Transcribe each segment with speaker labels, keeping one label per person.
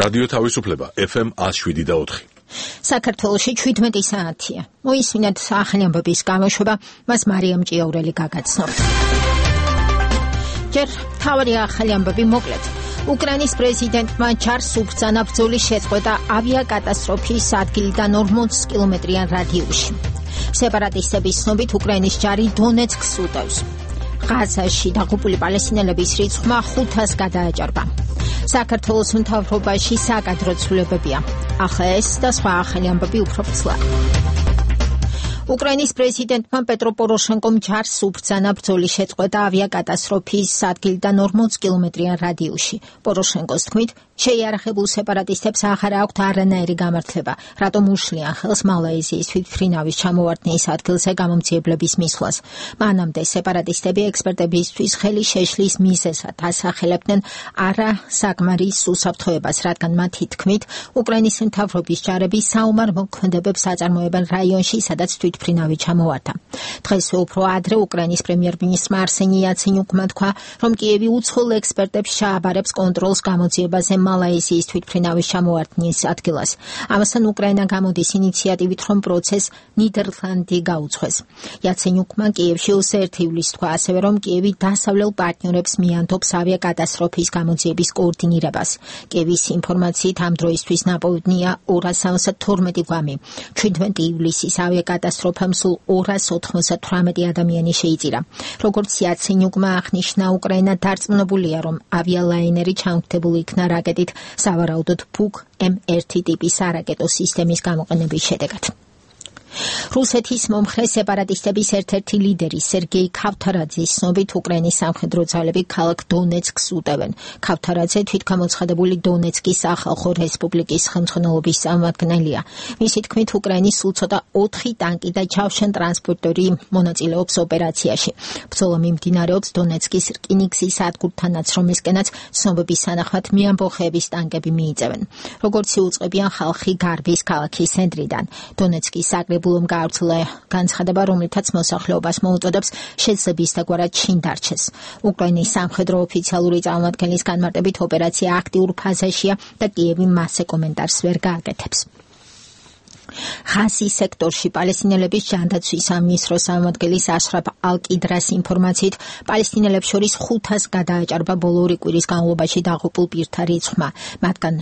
Speaker 1: რადიო თავისუფლება FM 107.4.
Speaker 2: საქართველოში 17 საათია. მოისმინეთ ახალი ამბების გამოშვება, მას მარიამ ჭიაურელი გაგაცნობთ. ჯერ თავი ახალი ამბები მოკლედ. უკრაინის პრეზიდენტმა ჩარს უბრძანა ბრძოლის შეწყვეტა ავიაკატასტროფის ადგილიდან 40 კილომეტრიან რადიუსში. სეპარატისტების ცნობით უკრაინის ჯარი დონეცკს უტევს. ღაზაში დაღუპული პალესტინელების რიცხვმა 500-ს გადააჭარბა. საქართველოს მთავრობაში საკადრო ცვლილებებია. ახლა ეს და სხვა ახალი ამბები უფრო ცლად. უკრაინის პრეზიდენტმა პეტრო პოროშენკომ ჯარს უბრძანა ბრძოლის შეწყვეტა ავიაკატასტროფის ადგილიდან 40 კილომეტრიან რადიუსში. პოროშენკოს თქმით, შეიარაღებულ სეპარატისტებს აღარ აქვთ არანაირი გამართლება, რატომ უშლიან ხელს მალაიზიის თვითმფრინავის ჩამოვარდნის ადგილზე გამომძიებლების მისვლას. მანამდე სეპარატისტები ექსპერტებისთვის ხელი შეშლის მიზეზად ასახელებდნენ არა საკმარის უსაფრთხოებას, რადგან მათი თქმით, უკრაინის მთავრობის ჯარები საომარ მოქმედებებს აწარმოებენ რაიონში, სადაც თვითმფრინავი ჩამოვარდა. დღესვე უფრო ადრე უკრაინის პრემიერ-მინისტრმა არსენი იაცენიუკმა თქვა, რომ კიევი უცხოელ ექსპერტებს ჩააბარებს კონტროლს გამოძიებაზე მალაიზიის თვითმფრინავის ჩამოვარდნის ადგილას. ამასთან უკრაინა გამოდის ინიციატივით, რომ პროცესს ნიდერლანდი გაუძღვეს. იაცენიუკმა კიევში 21 ივლისს თქვა ასევე, რომ კიევი დასავლელ პარტნიორებს მიანდობს ავიაკატასტროფის გამოძიების კოორდინირებას. კიევის ინფორმაციით ამ დროისთვის ნაპოვნია 272 გვამი. 17 ივლისის ავიაკატასტროფამ სულ 298 ადამიანი შეიწირა. როგორც იაცენიუკმა აღნიშნა, უკრაინა დარწმუნებულია, რომ ავიალაინერი ჩამოგდებული იქნა რაკეტით სავარაუდოდ ბუგ-M1 ტიპის არაკეტო სისტემის გამოყენების შედეგად. რუსეთის მომხრე სეპარატისტების ერთ-ერთი ლიდერი სერგეი ქავთარაძის ცნობით უკრაინის სამხედრო ძალები ქალაქ დონეცკს უტევენ. ქავთარაძე თვითგამოცხადებული დონეცკის ახალხო რესპუბლიკის ხელმძღვანელობის წარმომადგენელია. მისი თქმით, უკრაინის სულ ცოტა 4 ტანკი და ჩავშენ ტრანსპორტერი მონაწილეობს ოპერაციაში. ბრძოლა მიმდინარეობს დონეცკის რკინიგზის სადგურთანაც, რომლისკენაც ცნობების თანახმად მეამბოხეების ტანკები მიიწევენ. როგორც იუწყებიან ხალხი გარბის ქალაქის ცენტრიდან. დონეცკის საკრებულომ გაავრცელა განცხადება, რომლითაც მოსახლეობას მოუწოდებს შეძლების დაგვარად შინ დარჩეს. უკრაინის სამხედრო ოფიციალური წარმომადგენლის განმარტებით ოპერაცია აქტიურ ფაზაშია და კიევი მასზე კომენტარს ვერ გააკეთებს. ღაზის სექტორში პალესტინელების ჯანდაცვის სამინისტროს წარმომადგენლის აშრაფ ალ-კიდრას ინფორმაციით, პალესტინელებს შორის 500-ს გადააჭარბა ბოლო 2 კვირის განმავლობაში დაღუპულ პირთა რიცხვმა, მათგან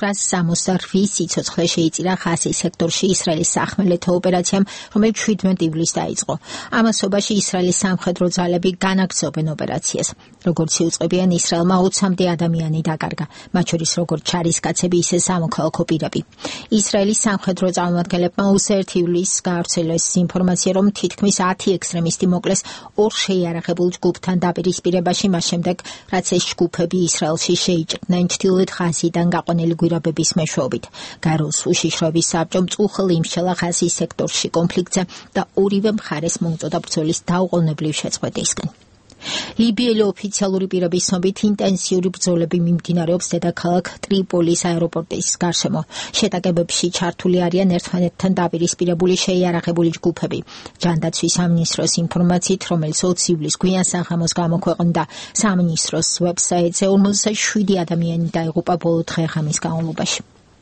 Speaker 2: 268 სიცოცხლე შეიწირა ღაზის სექტორში ისრაელის სახმელეთო ოპერაციამ, რომელიც 17 ივლისს დაიწყო. ამასობაში ისრაელის სამხედრო ძალები განაგრძობენ ოპერაციას. როგორც იუწყებიან, ისრაელმა 20-მდე ადამიანი დაკარგა, მათ შორის როგორც ჯარისკაცები, ისე სამოქალაქო პირები. ისრაელის სამხედრო წარმომადგენლებმა 21 ივლისს გაავრცელეს ინფორმაცია, რომ თითქმის 10 ექსტრემისტი მოკლეს 2 შეიარაღებულ ჯგუფთან დაპირისპირებაში, მას შემდეგ, რაც ეს ჯგუფები ისრაელში შეიჭრნენ ჩრდილოეთ ღაზიდან გაყვანილი გვირაბების მეშვეობით. გაეროს უშიშროების საბჭომ წუხელი იმსჯელა ღაზის სექტორში კონფლიქტზე და ორივე მხარეს მოუწოდა ბრძოლის დაუყოვნებლივ შეწყვეტისკენ. ლიბიელი ოფიციალური პირების ცნობით ინტენსიური ბრძოლები მიმდინარეობს დედაქალაქ ტრიპოლის აეროპორტის გარშემო. შეტაკებებში ჩართული არიან ერთმანეთთან დაპირისპირებული შეიარაღებული ჯგუფები. ჯანდაცვის სამინისტროს ინფორმაციით, რომელიც 20 ივლისს გვიან საღამოს გამოქვეყნდა სამინისტროს ვებსაიტზე, 47 ადამიანი დაიღუპა ბოლო დღე-ღამის განმავლობაში.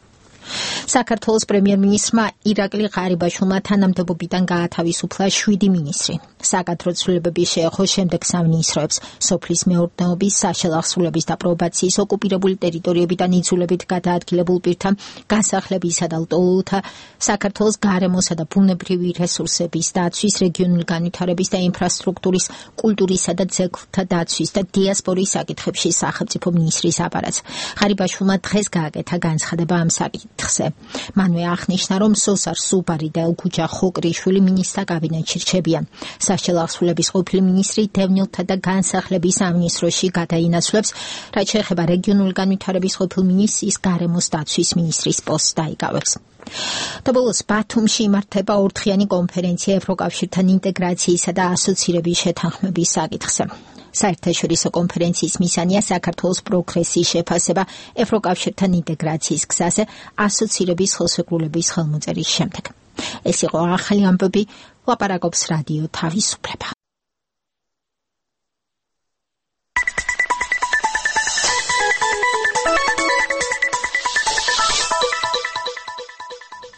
Speaker 2: საქართველოს პრემიერ-მინისტრმა ირაკლი ღარიბაშვილმა თანამდებობიდან გაათავისუფლა 7 მინისტრი. საკადრო ცვლილებები შეეხო შემდეგ სამინისტროებს: სოფლის მეურნეობის, საშელახსრულების და პრობაციის, ოკუპირებული ტერიტორიებიდან იძულებით გადაადგილებულ პირთა განსახლებისა და ლტოლვილთა, საქართველოს გარემოსა და ბუნებრივი რესურსების დაცვის, რეგიონული განვითარების და ინფრასტრუქტურის, კულტურისა და ძეგლთა დაცვის და დიასპორის საკითხებში სახელმწიფო მინისტრის აპარატს. ღარიბაშვილმა დღეს გააკეთა განცხადება ამ საკითხზე. მანვე აღნიშნა, რომ სოსარ სუბარი და ელგუჯა ხოკრიშვილი მინისტრთა კაბინეტში რჩებიან. საშელახსრულების ყოფილი მინისტრი დევნილთა და განსახლების სამინისტროში გადაინაცვლებს, რაც შეეხება რეგიონული განვითარების ყოფილ მინისტრის გარემოს დაცვის მინისტრის პოსტს დაიკავებს. და ბოლოს ბათუმში იმართება ორდღიანი კონფერენცია ევროკავშირთან ინტეგრაციისა და ასოცირების შეთანხმების საკითხზე. საერთაშორისო კონფერენციის მისანია საქართველოს პროგრესის შეფასება ევროკავშირთან ინტეგრაციის გზაზე ასოცირების ხელშეკრულების ხელმოწერის შემდეგ. ეს იყო ახალი ამბები, ლაპარაკობს რადიო თავისუფლება.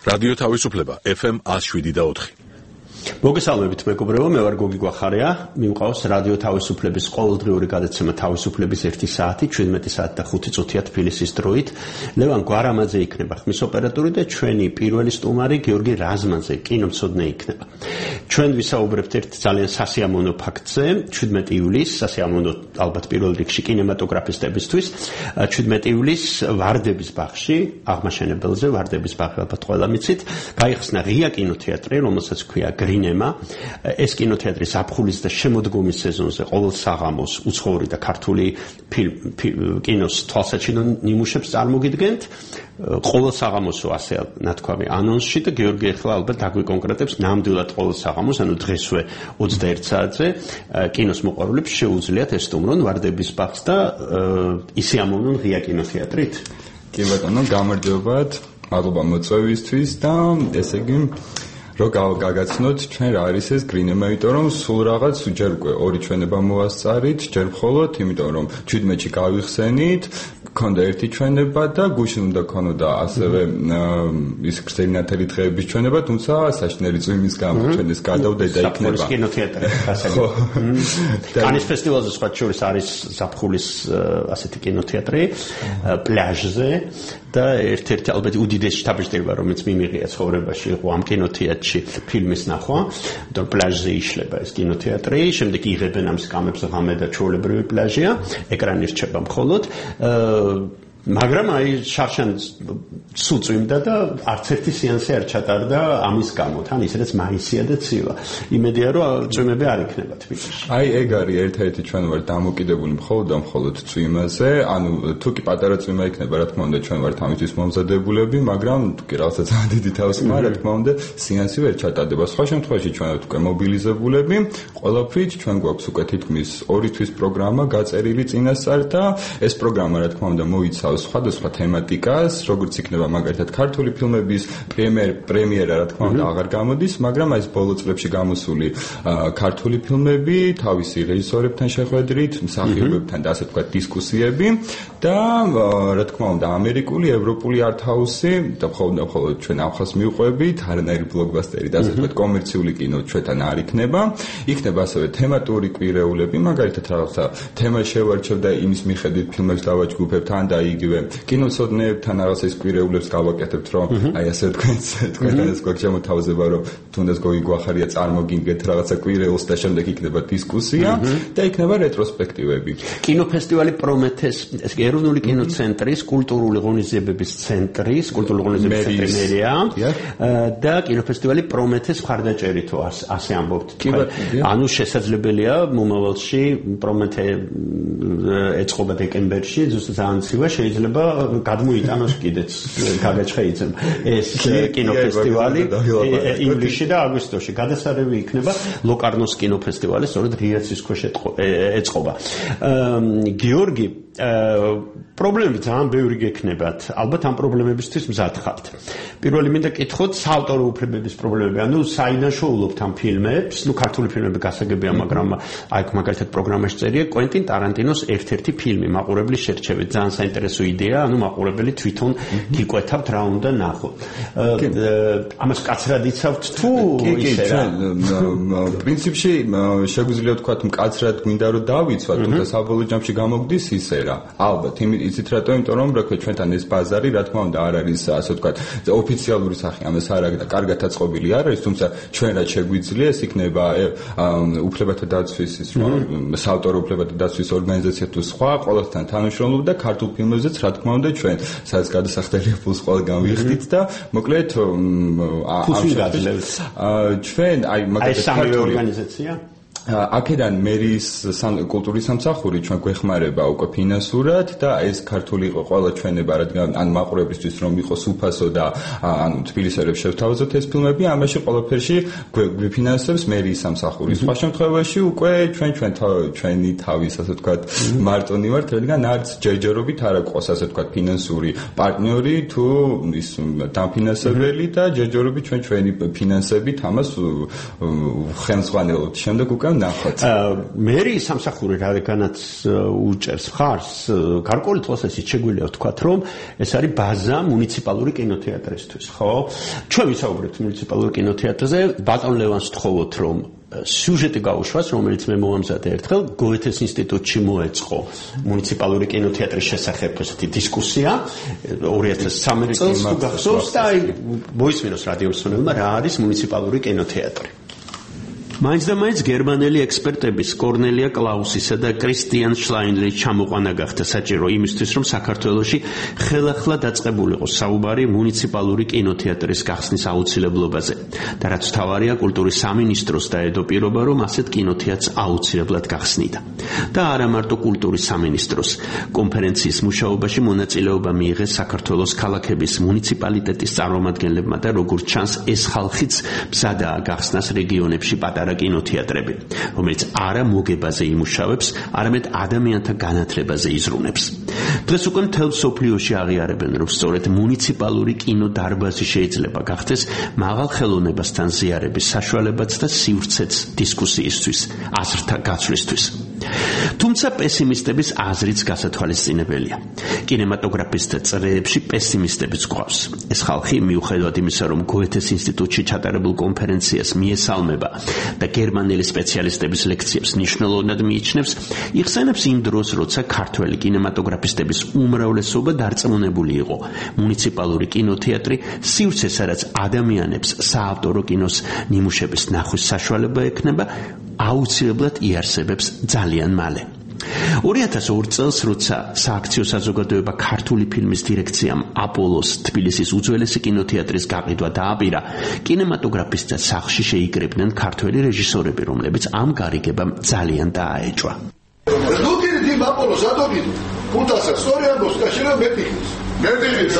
Speaker 1: რადიო თავისუფლება FM 107.4.
Speaker 3: მოგესალმებით მეგობრებო, მე ვარ გოგი გვახარია, მიმყავს რადიო თავისუფლების ყოველდღიური გადაცემა თავისუფლების 1 საათი, 17 საათი და 5 წუთია თბილისის დროით. ლევან გვარამაძე იქნება ხმის ოპერატორი და ჩვენი პირველი სტუმარი გიორგი რაზმაძე, კინომცოდნე იქნება. ჩვენ ვისაუბრებთ ერთ ძალიან სასიამოვნო ფაქტზე, 17 ივლისს, სასიამოვნო ალბათ პირველ რიგში კინემატოგრაფისტებისთვის, 17 ივლისს ვარდების ბაღში, აღმაშენებელზე, ვარდების ბაღი ალბათ ყველა მიცით, გაიხსნა ღია კინოთეატრი, რომელსაც ქვია გრინემა. ეს კინოთეატრი ზაფხულის და შემოდგომის სეზონზე ყოველ საღამოს უცხოური და ქართული კინოს თვალსაჩინო ნიმუშებს წარმოგიდგენთ. ყოველ საღამოსო ასე ნათქვამი ანონსში და გიორგი ახლა ალბათ დაგვიკონკრეტებს ნამდვილად ყოველ საღამოს, ანუ დღესვე 21 საათზე კინოს მოყვარულებს შეუძლიათ ესტუმრონ ვარდების ბაღს და ისიამოვნონ ღია კინოთეატრით.
Speaker 4: კი ბატონო, გამარჯობათ, მადლობა მოწვევისთვის და ესე იგი რო გაგაცნოთ ჩვენ რა არის ეს გრინემა, იმიტომ რომ სულ რაღაც ჯერ უკვე ორი ჩვენება მოვასწარით, ჯერ მხოლოდ იმიტომ რომ 17-ში გავიხსენით, ქონდა ერთი ჩვენება და გუშინ უნდა ქონოდა ასევე ის ქსელინათელი დღეების ჩვენება, თუმცა საშინელი წვიმის გამო ჩვენ ეს გადავდა და იქნება
Speaker 3: ზაფხულის კინოთეატრი გასაგები. კანის ფესტივალზე სხვა შორის არის ზაფხულის ასეთი კინოთეატრი პლაჟზე და ერთ-ერთი ალბათ უდიდესი შთაბეჭდილება, რომელიც მიმიღია ცხოვრებაში იყო ამ კინოთეატრში ფილმის ნახვა, და პლაჟზე იშლება ეს კინოთეატრი, შემდეგ იღებენ ამ სკამებს ღამე და ჩვეულებრივი პლაჟია, ეკრანი რჩება მხოლოდ, მაგრამ აი შარშანს სუწვიმდა და არც ერთი სეანსი არ ჩატარდა ამის გამო, თან ისედაც მაისია და ცივა. იმედია რომ წვიმები არ იქნება თბილისში.
Speaker 4: აი ეგ არის ერთ-ერთი ჩვენ ვართ დამოკიდებული მხოლოდ და მხოლოდ წვიმაზე, ანუ თუ კი პატარა წვიმა იქნება, რა თქმა უნდა ჩვენ ვართ ამისთვის მომზადებულები, მაგრამ თუ კი რაღაცა ძალიან დიდი თავისმა, რა თქმა უნდა სეანსი ვერ ჩატარდება. სხვა შემთხვევაში ჩვენ ვართ უკვე მობილიზებულები, ყველაფრით ჩვენ გვაქვს უკვე თითქმის 2 თვის პროგრამა გაწერილი წინასწარ და ეს პროგრამა რა თქმა უნდა მოიცავს სხვადასხვა თემატიკას, როგორც იქნება მაგალითად ქართული ფილმების პრემიერა, რა თქმა უნდა აღარ გამოდის, მაგრამ აი ეს ბოლო წლებში გამოსული ქართული ფილმები, თავისი რეჟისორებთან შეხვედრით, მსახიობებთან და ასე ვთქვათ დისკუსიები და რა თქმა უნდა ამერიკული, ევროპული არტჰაუსი და მხოლოდ ჩვენ ახალს მივყვებით, არანაირი ბლოკბასტერი და ასე ვთქვათ კომერციული კინო ჩვენთან არ იქნება. იქნება ასევე თემატური კვირეულები, მაგალითად რაღაცა თემა შევარჩევ და იმის მიხედვით ფილმებს დავაჯგუფებთ ან და იგივე კინოცოდნეებთან რაღაც ეს კვირეულებს გავაკეთებთ, რომ აი ასე თქვენთან ეს გვაქვს შემოთავაზება, რომ თუნდაც გოგი გვახარია წარმოგინგეთ რაღაცა კვირეულს და შემდეგ იქნება დისკუსია და იქნება რეტროსპექტივები.
Speaker 3: კინოფესტივალი პრომეთეს, ეს ეროვნული კინოცენტრის კულტურული ღონისძიებების ცენტრის, კულტურული ღონისძიებების ცენტრი მერია და კინოფესტივალი პრომეთეს მხარდაჭერითო ასე ამბობთ. ანუ შესაძლებელია მომავალში პრომეთე ეწყობა დეკემბერში, ზუსტად ძალიან ცივა შეიძლება გადმოიტანოს კიდეც გაგაჩხეიძემ ეს კინოფესტივალი ივლისში და აგვისტოში. გადასარევი იქნება ლოკარნოს კინოფესტივალი, სწორედ ღიაცის ქვეშ ეწყობა. გიორგი, პრობლემები ძალიან ბევრი გექნებათ. ალბათ ამ პრობლემებისთვის მზად ხართ. პირველი მინდა კითხოთ საავტორო უფლებების პრობლემები, ანუ საინაშოულობთ ამ ფილმებს, ქართული ფილმები გასაგებია, მაგრამ აი მაგალითად პროგრამაში წერია კვენტინ ტარანტინოს ერთ-ერთი ფილმი მაყურებლის შერჩევით. ძალიან საინტერესო იდეა, ანუ მაყურებელი თვითონ გიკვეთავთ რა უნდა ნახოთ. ამას კაცრად იცავთ თუ ისე რა?
Speaker 4: პრინციპში შეგვიძლია ვთქვათ მკაცრად გვინდა რომ დავიცვათ, თუმცა საბოლოო ჯამში გამოგდის ისე რა. ალბათ, იცით რატო? იმიტომ რომ რა ქვია ჩვენთან ეს ბაზარი, რა თქმა უნდა, არ არის ასე ვთქვათ, ოფიციალური სახე ამას არ აქვს და კარგად აწყობილი არ არის, თუმცა ჩვენ რაც შეგვიძლია, ეს იქნება უფლებათა დაცვის ის რა, საავტორო უფლებათა დაცვის ორგანიზაცია თუ სხვა, ყოველთან თანამშრომლობ და ქართულ ფილმებზეც რა თქმა უნდა ჩვენ სადაც გადასახდელი ფულს ყველგან ვიხდით და მოკლედ ჩვენ აი მაგალითად
Speaker 3: ქართული ორგანიზაცია
Speaker 4: აქედან მერის კულტურის სამსახური ჩვენ გვეხმარება უკვე ფინანსურად და ეს ქართული იყო ყველა ჩვენება, რადგან ან მაყურებლისთვის რომ იყოს უფასო და ანუ თბილისელებს შევთავაზოთ ეს ფილმები, ამაში ყველაფერში გვიფინანსებს მერის სამსახური. სხვა შემთხვევაში უკვე ჩვენი თავის ასე ვთქვათ მარტონი ვართ, რადგან არც ჯერჯერობით არ აქვს ასე ვთქვათ ფინანსური პარტნიორი თუ ის დამფინანსებელი და ჯერჯერობით ჩვენი ფინანსებით ამას ხელმძღვანელობთ. შემდეგ უკვე ნახოთ.
Speaker 3: მერი სამსახური რადგანაც უჭერს მხარს, გარკვეული თვალსაზრისით შეგვიძლია ვთქვათ, რომ ეს არის ბაზა მუნიციპალური კინოთეატრისთვის, ხო? ჩვენ ვისაუბრებთ მუნიციპალურ კინოთეატრზე, ბატონ ლევანს ვთხოვოთ, რომ სიუჟეტი გაუშვას, რომელიც მე მოვამზადე ერთხელ გოეთეს ინსტიტუტში მოეწყო მუნიციპალური კინოთეატრის შესახებ ესეთი დისკუსია 2013 წელს თუ გახსოვს და აი მოისმინოს რადიომსმენელმა რა არის მუნიციპალური კინოთეატრი. მაინც და მაინც გერმანელი ექსპერტების კორნელია კლაუსისა და კრისტიან შლაინერის ჩამოყვანა გახდა საჭირო იმისთვის, რომ საქართველოში ხელახლა დაწყებულიყო საუბარი მუნიციპალური კინოთეატრის გახსნის აუცილებლობაზე. და რაც თავარია კულტურის სამინისტროს დაედო პირობა, რომ ასეთ კინოთეატრს აუცილებლად გახსნიდა. და არა მარტო კულტურის სამინისტროს კონფერენციის მუშაობაში მონაწილეობა მიიღეს საქართველოს ქალაქების მუნიციპალიტეტის წარმომადგენლებმა და როგორც ჩანს, ეს ხალხიც მზადაა გახსნას რეგიონებში პატარა კინოთეატრები, რომელიც არა მოგებაზე იმუშავებს, არამედ ადამიანთა განათლებაზე იზრუნებს. დღეს უკვე მთელ მსოფლიოში აღიარებენ, რომ სწორედ მუნიციპალური კინოდარბაზი შეიძლება გახდეს მაღალ ხელოვნებასთან ზიარების საშუალებაც და სივრცეც დისკუსიისთვის, აზრთა გაცვლისთვის. თუმცა პესიმისტების აზრიც გასათვალისწინებელია. კინემატოგრაფისტთა წრეებში პესიმისტებიც გვყავს. ეს ხალხი მიუხედავად იმისა, რომ გოეთეს ინსტიტუტში ჩატარებულ კონფერენციას მიესალმება და გერმანელი სპეციალისტების ლექციებს ნიშნულოვნად მიიჩნევს, იხსენებს იმ დროს, როცა ქართველი კინემატოგრაფისტების უმრავლესობა დარწმუნებული იყო, მუნიციპალური კინოთეატრი სივრცეს, რაც ადამიანებს საავტორო კინოს ნიმუშების ნახვის საშუალება ექნება, აუცილებლად იარსებებს ძალიან მალე. 2002 წელს, როცა სააქციო საზოგადოება ქართული ფილმის დირექციამ აპოლოს თბილისის უძველესი კინოთეატრის გაყიდვა დააპირა, კინემატოგრაფისტთა სახლში შეიკრიბნენ ქართველი რეჟისორები, რომლებიც ამ გარიგებამ ძალიან დააეჭვა.
Speaker 5: Dutiri Apollos adorido. Putas storia dos cachera metigis. Metigis.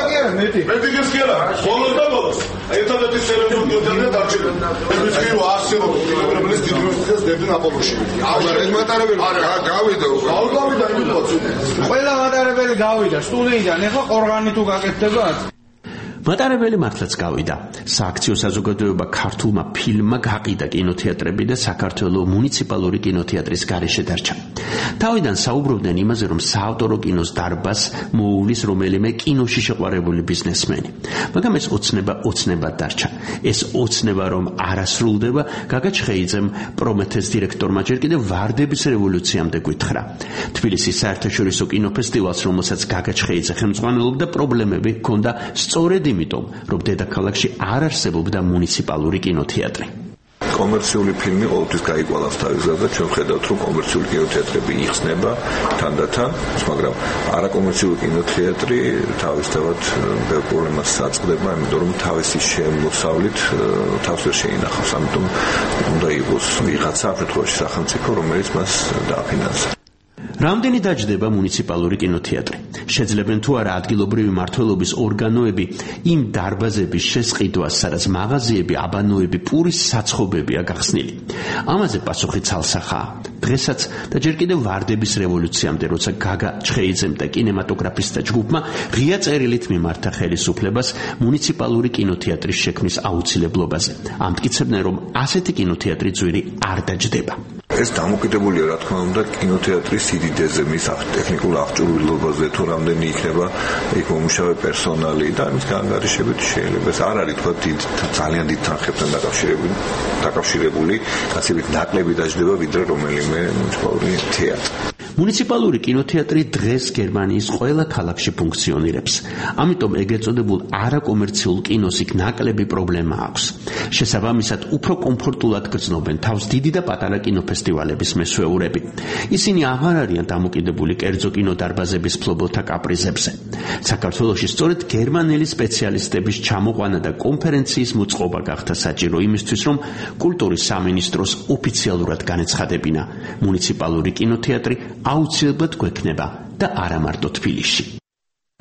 Speaker 5: Metigis kera. Volodabos. Ერთადერთი სერვიორი დარჩება. ეს კი ვასეო, პრობლემის დიდროსის დებენ აპოლოში. ეს მატარებელი გავიდა უკვე. გავიდა იმითაც.
Speaker 6: ყველა მატარებელი გავიდა სტუდიიდან, ეხლა ყორღანი თუ გაკეთდებათ?
Speaker 3: მატარებელი მართლაც გავიდა. სააქციო საზოგადოება ქართულმა ფილმმა გაყიდა კინოთეატრები და საქართველოს მუნიციპალური კინოთეატრის გარეშე დარჩა. თავიდან საუბრობდნენ იმაზე, რომ საავტორო კინოს დარბაზს მოუვლის რომელიმე კინოში შეყვარებული ბიზნესმენი. მაგრამ ეს ოცნებად დარჩა. ეს ოცნება რომ არ ასრულდება, გაგა ჩხეიძემ პრომეთეს დირექტორმა ჯერ კიდევ ვარდების რევოლუციამდე გვითხრა. თბილისის საერთაშორისო კინოფესტივალს, რომელსაც გაგა ჩხეიძე ხელმძღვანელობდა, პრობლემები ჰქონდა სწორედ იმიტომ, რომ დედაქალაქში არ არსებობდა მუნიციპალური კინოთეატრი.
Speaker 7: კომერციული ფილმი ყოველთვის გაიგვალავს თავის გზას და ჩვენ ვხედავთ, რომ კომერციული კინოთეატრები იხსნება თანდათან, მაგრამ არაკომერციული კინოთეატრი თავისთავად ბევრ პრობლემას აწყდება, იმიტომ რომ თავისი შემოსავლით თავს ვერ შეინახავს, ამიტომ უნდა იყოს ვიღაცა, ამ შემთხვევაში სახელმწიფო, რომელიც მას დააფინანსებს.
Speaker 3: რამდენი დაჯდება მუნიციპალური კინოთეატრი? შეძლებენ თუ არა ადგილობრივი მმართველობის ორგანოები იმ დარბაზების შესყიდვას, სადაც მაღაზიები, აბანოები, პურის საცხობებია გახსნილი? ამაზე პასუხი ცალსახაა. დღესაც და ჯერ კიდევ ვარდების რევოლუციამდე, როცა გაგა ჩხეიძემ და კინემატოგრაფისტთა ჯგუფმა ღია წერილით მიმართა ხელისუფლებას მუნიციპალური კინოთეატრის შექმნის აუცილებლობაზე. ამტკიცებდნენ, რომ ასეთი კინოთეატრი ძვირი არ დაჯდება.
Speaker 7: ეს დამოკიდებულია, რა თქმა უნდა, კინოთეატრის სიდიდეზე, მის ტექნიკურ აღჭურვილობაზე, თუ რამდენი იქნება იქ მომუშავე პერსონალი და ამის განგარიშებით შეიძლება ეს არ არის, თქვა, ძალიან დიდ თანხებთან დაკავშირებული, ასებით ნაკლები დაჯდება, ვიდრე რომელიმე მუნიციპალური თეატრი.
Speaker 3: მუნიციპალური კინოთეატრი დღეს გერმანიის ყველა ქალაქში ფუნქციონირებს. ამიტომ ეგრეთ წოდებულ არაკომერციულ კინოს იქ ნაკლები პრობლემა აქვს. შესაბამისად, უფრო კომფორტულად გრძნობენ თავს დიდი და პატარა კინოფესტივალების მესვეურები. ისინი აღარ არიან დამოკიდებული კერძო კინოდარბაზების ფლობელთა კაპრიზებზე. საქართველოში სწორედ გერმანელი სპეციალისტების ჩამოყვანა და კონფერენციის მოწყობა გახდა საჭირო იმისთვის, რომ კულტურის სამინისტროს ოფიციალურად განეცხადებინა მუნიციპალური კინოთეატრი აუცილებლად გვექნება და არა მარტო თბილისში.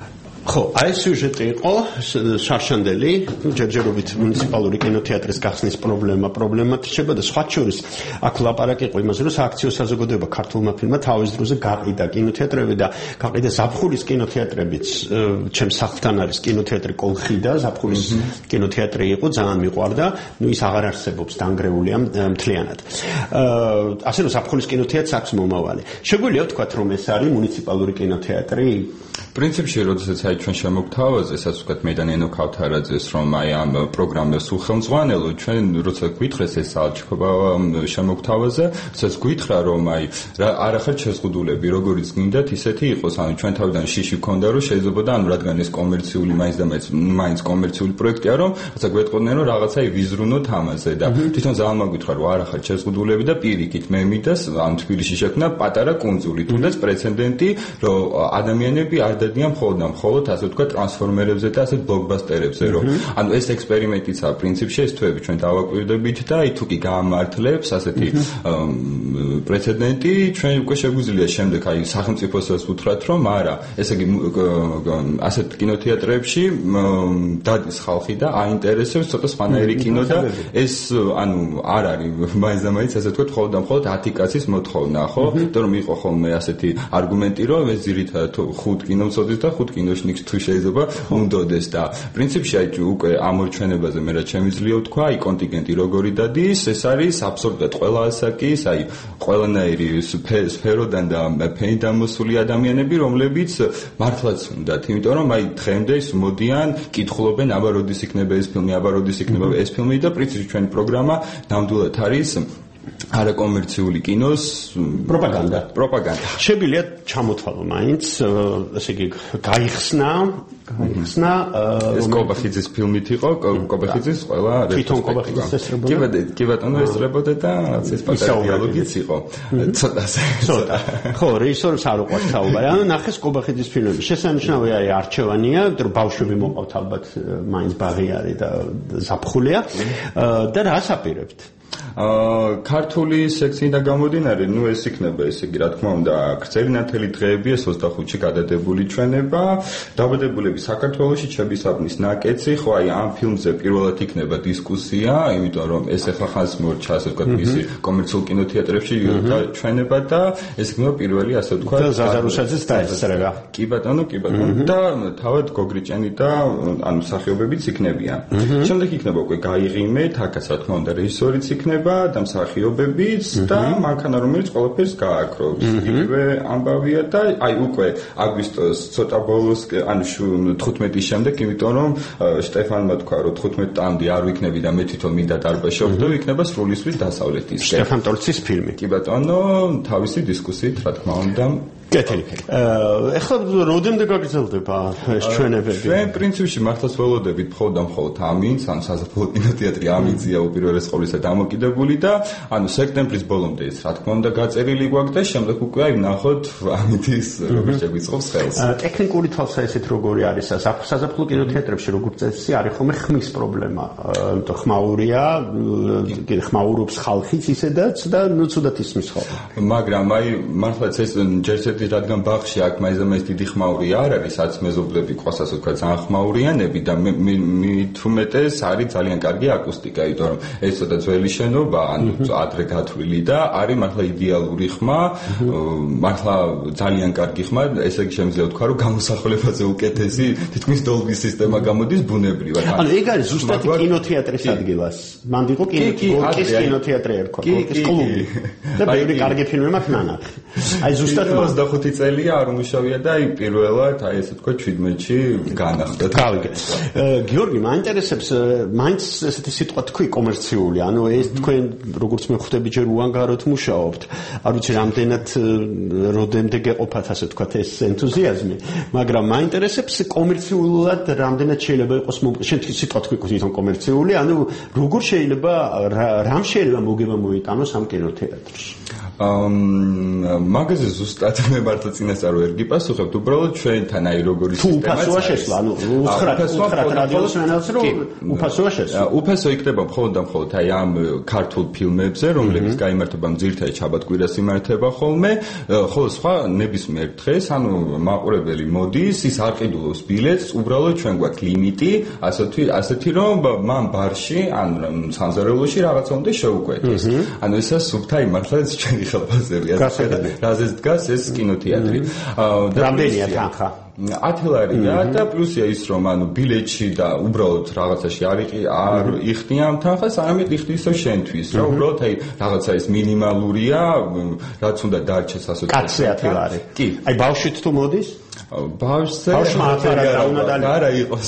Speaker 3: ხო, აი სიუჟეტი იყო შარშანდელი, ჯერჯერობით მუნიციპალური კინოთეატრის გახსნის პრობლემად რჩება და სხვა შორის აქ ლაპარაკი იყო იმაზე, რომ სააქციო საზოგადოება ქართულმა ფილმმა თავის დროზე გაყიდა კინოთეატრები და გაყიდა ზაფხულის კინოთეატრებიც, ჩემს სახლთან არის კინოთეატრი კოლხიდა, ზაფხულის კინოთეატრი იყო, ძალიან მიყვარდა, ის აღარ არსებობს, დანგრეულია მთლიანად. ასე რომ ზაფხულის კინოთეატრს აქვს მომავალი. შეგვიძლია ვთქვათ, რომ ეს არის მუნიციპალური კინოთეატრი?
Speaker 4: პრინციპში, როდესაც აი ჩვენ შემოგთავაზეს, ასე ვთქვათ, მე და ნენო ქავთარაძეს, რომ აი ამ პროგრამას უხელმძღვანელო, ჩვენ როცა გვითხრეს ეს საალჩქობა შემოგთავაზე, როდესაც გვითხრა, რომ აი არ ახარ შეზღუდულები, როგორიც გინდათ, ისეთი იყოს, ანუ ჩვენ თავიდან შიში გქონდა, რომ შეიძლებოდა, ანუ რადგან ეს კომერციული მაინც კომერციული პროექტია, რომ რაცა გვეტყოდნენ, რომ რაღაცა ვიზრუნოთ ამაზე და თვითონ ძალიან მაგვითხრა, რომ არ ახარ შეზღუდულები და პირიქით მე მიდას, ანუ თბილისში შექმნა პატარა კუნძული, თუნდაც პრეცედენტი, რომ ადამიანები არ დადიან მხოლოდ ასე ვთქვათ ტრანსფორმერებზე და ასე ბლოკბასტერებზე, რომ ანუ ეს ექსპერიმენტიცაა პრინციპში ეს თვეები ჩვენ დავაკვირდებით და აი თუ კი გაამართლებს ასეთი პრეცედენტი, ჩვენ უკვე შეგვიძლია შემდეგ აი სახელმწიფოსაც უთხრათ, რომ არა, ესე იგი ასეთ კინოთეატრებში დადის ხალხი და აინტერესებს ცოტა სხვანაირი კინო და ეს ანუ არ არის მაინც ასე ვთქვათ მხოლოდ 10 კაცის მოთხოვნა, ხო? იმიტომ რომ იყო ხოლმე ასეთი არგუმენტი, რომ ეს ძირითადად 5 კინომცოდნის და 5 კინოშნიკს თუ შეიძლება უნდოდეს და პრინციპში აი უკვე ამორჩენებაზე მე რაც შემიძლია ვთქვა, აი კონტინგენტი როგორი დადის, ეს არის აბსოლუტურად ყველა ასაკის, აი ყველანაირი სფეროდან და ფენით დამოსული ადამიანები, რომლებიც მართლაც უნდათ, იმიტომ რომ აი დღემდე ის მოდიან, კითხულობენ, აბა როდის იქნება ეს ფილმი, აბა როდის იქნება ეს ფილმი და პრინციპში ჩვენი პროგრამა ნამდვილად არის არაკომერციული კინოს
Speaker 3: პროპაგანდა.
Speaker 4: შეგვიძლია
Speaker 3: ჩამოთვალო მაინც, ესე იგი გაიხსნა
Speaker 4: ეს კობახიძის ფილმით იყო, კობახიძის ყველა
Speaker 3: თვითონ კობახიძის ესწრებოდა.
Speaker 4: კი ბატონო ესწრებოდა და ეს პატარა დიალოგიც იყო. ცოტა.
Speaker 3: ხო, რეჟისორს არ უყვარს საუბარი. ანუ ნახეს კობახიძის ფილმები. შესანიშნავი არის არჩევანია, რომ ბავშვები მოყავთ ალბათ მაინც ბაღი არის და ზაფხულია და რას აპირებთ?
Speaker 4: ქართული სექციიდან გამომდინარე, ნუ ეს იქნება, ესე იგი, რა თქმა უნდა, გრძელი ნათელი დღეები, ეს 25-ში გადადებული ჩვენება, დაბადებულები საქართველოში, ჩებისაბნის ნაკეცი, ხო, აი ამ ფილმზე პირველად იქნება დისკუსია, იმიტომ რომ ეს ახლა ხანს მორჩა, ასე ვთქვათ, მისი კომერციულ კინოთეატრებში ჩვენება და ეს იქნება პირველი, ასე ვთქვათ,
Speaker 3: და ზაზარუშაძეს დაესწრება.
Speaker 4: კი ბატონო და თავად გოგრიჭენი და ანუ მსახიობებიც იქნებიან. შემდეგ იქნება უკვე გაიღიმეთ, აქაც რა თქმა უნდა, რეჟისორიც იქნება და მსახიობებიც და მანქანა რომელიც ყველაფერს გააკრობს. იგივე ამბავია და აი უკვე აგვისტოს ცოტა ბოლოს ანუ 15-ის შემდეგ, იმიტომ რომ შტეფანმა თქვა, რომ 15-მდე არ ვიქნები და მე თვითონ მინდა დარბაზში და იქნება სრულისთვის დასავლეთის.
Speaker 3: შტეფან ტოლცის ფილმი.
Speaker 4: კი ბატონო, თავისი დისკუსიით, რა თქმა უნდა.
Speaker 3: კეთილი. ეხლა როდემდე გაგრძელდება ეს ჩვენებები?
Speaker 4: ჩვენ პრინციპში მართლაც ველოდებით მხოლოდ ამინს, ანუ საზაფხულო კინოთეატრი ამინზია უპირველეს ყოვლისა დამოკიდებული და ანუ სექტემბრის ბოლომდე ეს რა თქმა უნდა გაწერილი გვაქვს და შემდეგ უკვე აი ვნახოთ ამინთის როგორ შეგვიწყობს ხელს.
Speaker 3: ტექნიკური თვალსაზრისით როგორი არის საზაფხულო კინოთეატრებში როგორც წესი არის ხოლმე ხმის პრობლემა. ამიტომ ხმაურია, ხმაურობს ხალხიც ისედაც და ნუ ცუდად ისმის ხოლმე.
Speaker 4: მაგრამ აი მართლაც ეს ჯერჯერობით რადგან ბაღში აქ მაინც დიდი ხმაური არ არის, რაც მეზობლები ყავს ასე ვთქვათ, ძალიან ხმაურიანები და მით უმეტეს არის ძალიან კარგი აკუსტიკა, იმიტომ რომ ეს ცოტა ძველი შენობა, ანუ ადრე გათვლილი და არის მართლა იდეალური ხმა, მართლა ძალიან კარგი ხმა, ესე იგი შემიძლია ვთქვა, რომ გამოსახულებაზე უკეთესი თითქმის დოლბის სისტემა გამოდის ბუნებრივად.
Speaker 3: ანუ ეგ არის ზუსტად კინოთეატრის ადგილას. მანდ იყო კინოთეატრი ერქვა, კლუბი. და ბევრი კარგი ფილმი მაქვს ნანახი. აი ზუსტად
Speaker 4: 25 წელია არ უმუშავია და აი პირველად აი ესე თქვა 17-ში განახლდა.
Speaker 3: გავიგე. გიორგი, მაინტერესებს მაინც ესეთი სიტყვა თქვი კომერციული, ანუ ეს თქვენ როგორც მე ხვდები ჯერ უანგაროდ მუშაობთ. არ ვიცი რამდენად როდემდე გეყოფათ ასე თქვა ეს ენთუზიაზმი, მაგრამ მაინტერესებს კომერციულად რამდენად შეიძლება იყოს შენ სიტყვა თქვი თვითონ კომერციული, ანუ როგორ შეიძლება რამ შეიძლება მოგება მოიტანოს ამ კინოთეატრში?
Speaker 4: მაგაზე ზუსტად მე მართლა წინასწარ ვერ გიპასუხებთ, უბრალოდ ჩვენთან აი როგორი სისტემაა.
Speaker 3: უფასოა შესვლა, ანუ უთხრათ რადიოს მენელს რომ უფასოა შესვლა.
Speaker 4: უფასო იქნება მხოლოდ და მხოლოდ აი ამ ქართულ ფილმებზე, რომლებიც გაიმართება ძირითადად შაბათ-კვირას იმართება ხოლმე, ხოლო სხვა ნებისმიერ დღეს, ანუ მაყურებელი მოდის, ის არ ყიდულობს ბილეთს, უბრალოდ ჩვენ გვაქვს ლიმიტი, ასეთი რომ მან ბარში, ან სამზარეულოში რაღაცა უნდა შეუკვეთოს. ანუ ესა სუფთა იმართლაც ჩვენი ხელფასებია. რაზეც დგას ეს კინოთეატრი.
Speaker 3: რამდენია თანხა?
Speaker 4: 10 ლარია და პლუსია ის რომ ანუ ბილეთში და უბრალოდ რაღაცაში არ იხდიან თანხას, არამედ იხდის შენთვის, რა უბრალოდ აი რაღაცა ის მინიმალურია, რაც უნდა დარჩეს ასე ვთქვათ.
Speaker 3: კაცზე 10 ლარი. კი. აი ბავშვით თუ მოდის?
Speaker 4: ბავშვზე არა იყოს.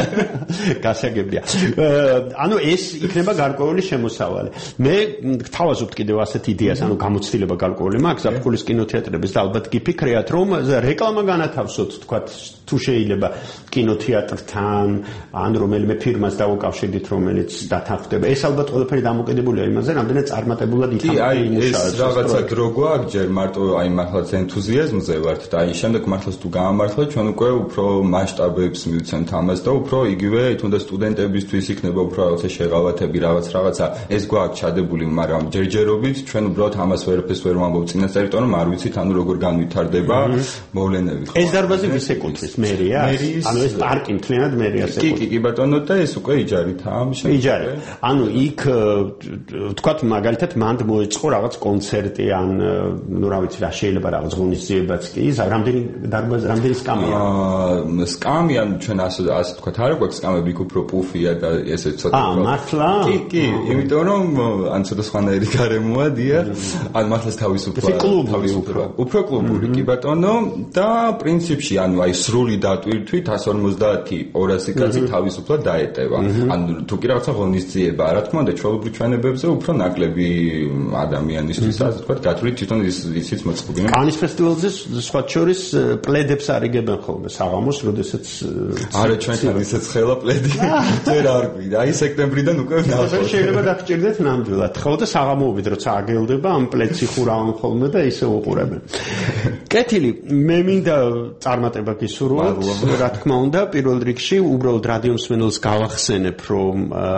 Speaker 3: გასაგებია. ანუ ეს იქნება გარკვეული შემოსავალი. მე გთავაზობთ კიდევ ასეთ იდეას, ანუ გამოცდილება გარკვეული მაქვს ზაფხულის კინოთეატრების და ალბათ გიფიქრიათ რომ რეკლამა განათავსოთ, თქვათ თუ შეიძლება კინოთეატრთან, ან რომელიმე ფირმას დავუკავშირდით, რომელიც დათანხმდება. ეს ალბათ ყველაფერი დამოკიდებულია იმაზე, რამდენად წარმატებულად ითამაშა.
Speaker 4: კი, აი ეს რაღაცა დრო გვაქვს, ჯერ მარტო აი მართლაც ენთუზიაზმზე ვართ და აი შემდეგ მართლაც თუ გამართლა ჩვენ უკვე უფრო მასშტაბებს მივცემთ ამას და უფრო იგივე თუნდაც სტუდენტებისთვის იქნება უფრო რაღაცა შეღავათები, რაღაცა ეს გვაქვს ჩადებული, მაგრამ ჯერჯერობით ჩვენ უბრალოდ ამას ვერაფერს ვერ ვამბობ წინასწარ, იმიტომ რომ არ ვიცით ანუ როგორ განვითარდება მოვლენები.
Speaker 3: ეს დარბაზი ვის ეკუთვნის? მერია? ანუ ეს პარკი მთლიანად მერიას ეკუთვნის.
Speaker 4: კი, ბატონო და ეს უკვე იჯარითაა ამ შემთხვევაში.
Speaker 3: იჯარი. ანუ იქ თქვათ მაგალითად მანდ მოეწყო რაღაც კონცერტი ან ნუ რა ვიცი რა შეიძლება რაღაც ღონისძიებაც კი, რამდენი დარბაზი რამდენი სკამია?
Speaker 4: სკამია ჩვენ ასე თქვათ არ გვაქვს სკამები, იქ უფრო პუფია და ესე ცოტა.
Speaker 3: მართლა?
Speaker 4: კი, იმიტომ რომ ან ცოტა სხვანაირი გარემოა, დიახ. ან მართლაც თავისუფლად უფრო კლუბური კი ბატონო და პრინციპში ანუ აი სრული დატვირთვით 150 200 კაცი თავისუფლად დაეტევა. ან თუ კი რაღაცა ღონისძიება, რა თქმა უნდა, ჩვეულებრივ ჩვენებებზე უფრო ნაკლები ადამიანისთვის, ასე ვთქვათ, გათვლით თვითონ ისიც მოწყობილი.
Speaker 3: კანის ფესტივალზე სხვა შორის პლედებს არიგებენ ხოლმე საღამოს, როდესაც
Speaker 4: არა ჩვენთან ისეც ხელა პლედი ჯერ არ გვიდა. აი სექტემბრიდან უკვე ნახავთ.
Speaker 3: შეიძლება დაგჭირდეთ ნამდვილად. ხო და საღამოობით როცა აგელდება ამ პლედს იხურავენ ხოლმე და ისე უყურებენ. კეთილი, მე მინდა წარმატება გისურვოთ, რა თქმა უნდა, პირველ რიგში უბრალოდ რადიო მსმენელს გავახსენებ, რომ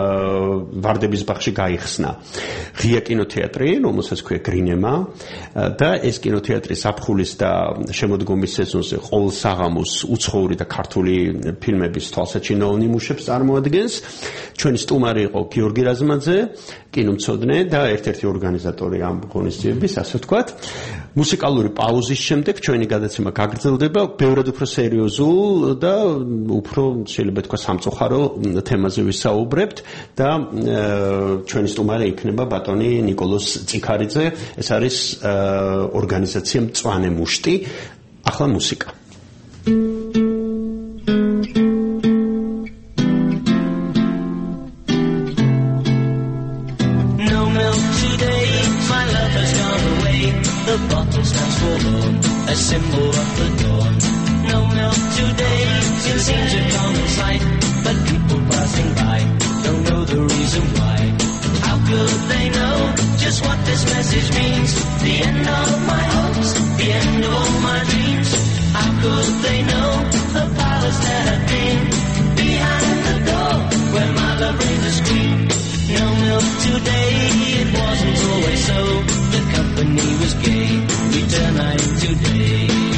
Speaker 3: ვარდების ბაღში გაიხსნა ღია კინოთეატრი, რომელსაც ქვია გრინემა და ეს კინოთეატრი ზაფხულის და შემოდგომის სეზონზე ყოველ საღამოს უცხოური და ქართული ფილმების თვალსაჩინო ნიმუშებს წარმოადგენს. ჩვენი სტუმარი იყო გიორგი რაზმაძე, კინომცოდნე და ერთ-ერთი ორგანიზატორი ამ ღონისძიების, ასე ვთქვათ. მუსიკალური პაუზის შემდეგ ჩვენი გადაცემა გაგრძელდება ბევრად უფრო სერიოზულ და უფრო შეიძლება თქვა სამწუხარო თემაზე ვისაუბრებთ და ჩვენი სტუმარი იქნება ბატონი ნიკოლოზ წიქარიძე. ეს არის ორგანიზაცია მწვანე მუშტი. ახლა მუსიკა.
Speaker 8: A symbol of the dawn. No milk today, it seems a common sight, but people passing by don't know the reason why. How could they know just what this message means? The end of my hopes, the end of all my dreams. How could they know the palace that had been behind the door where my love raised a scream? No milk today, it wasn't always so. The company was gay, we turn night today.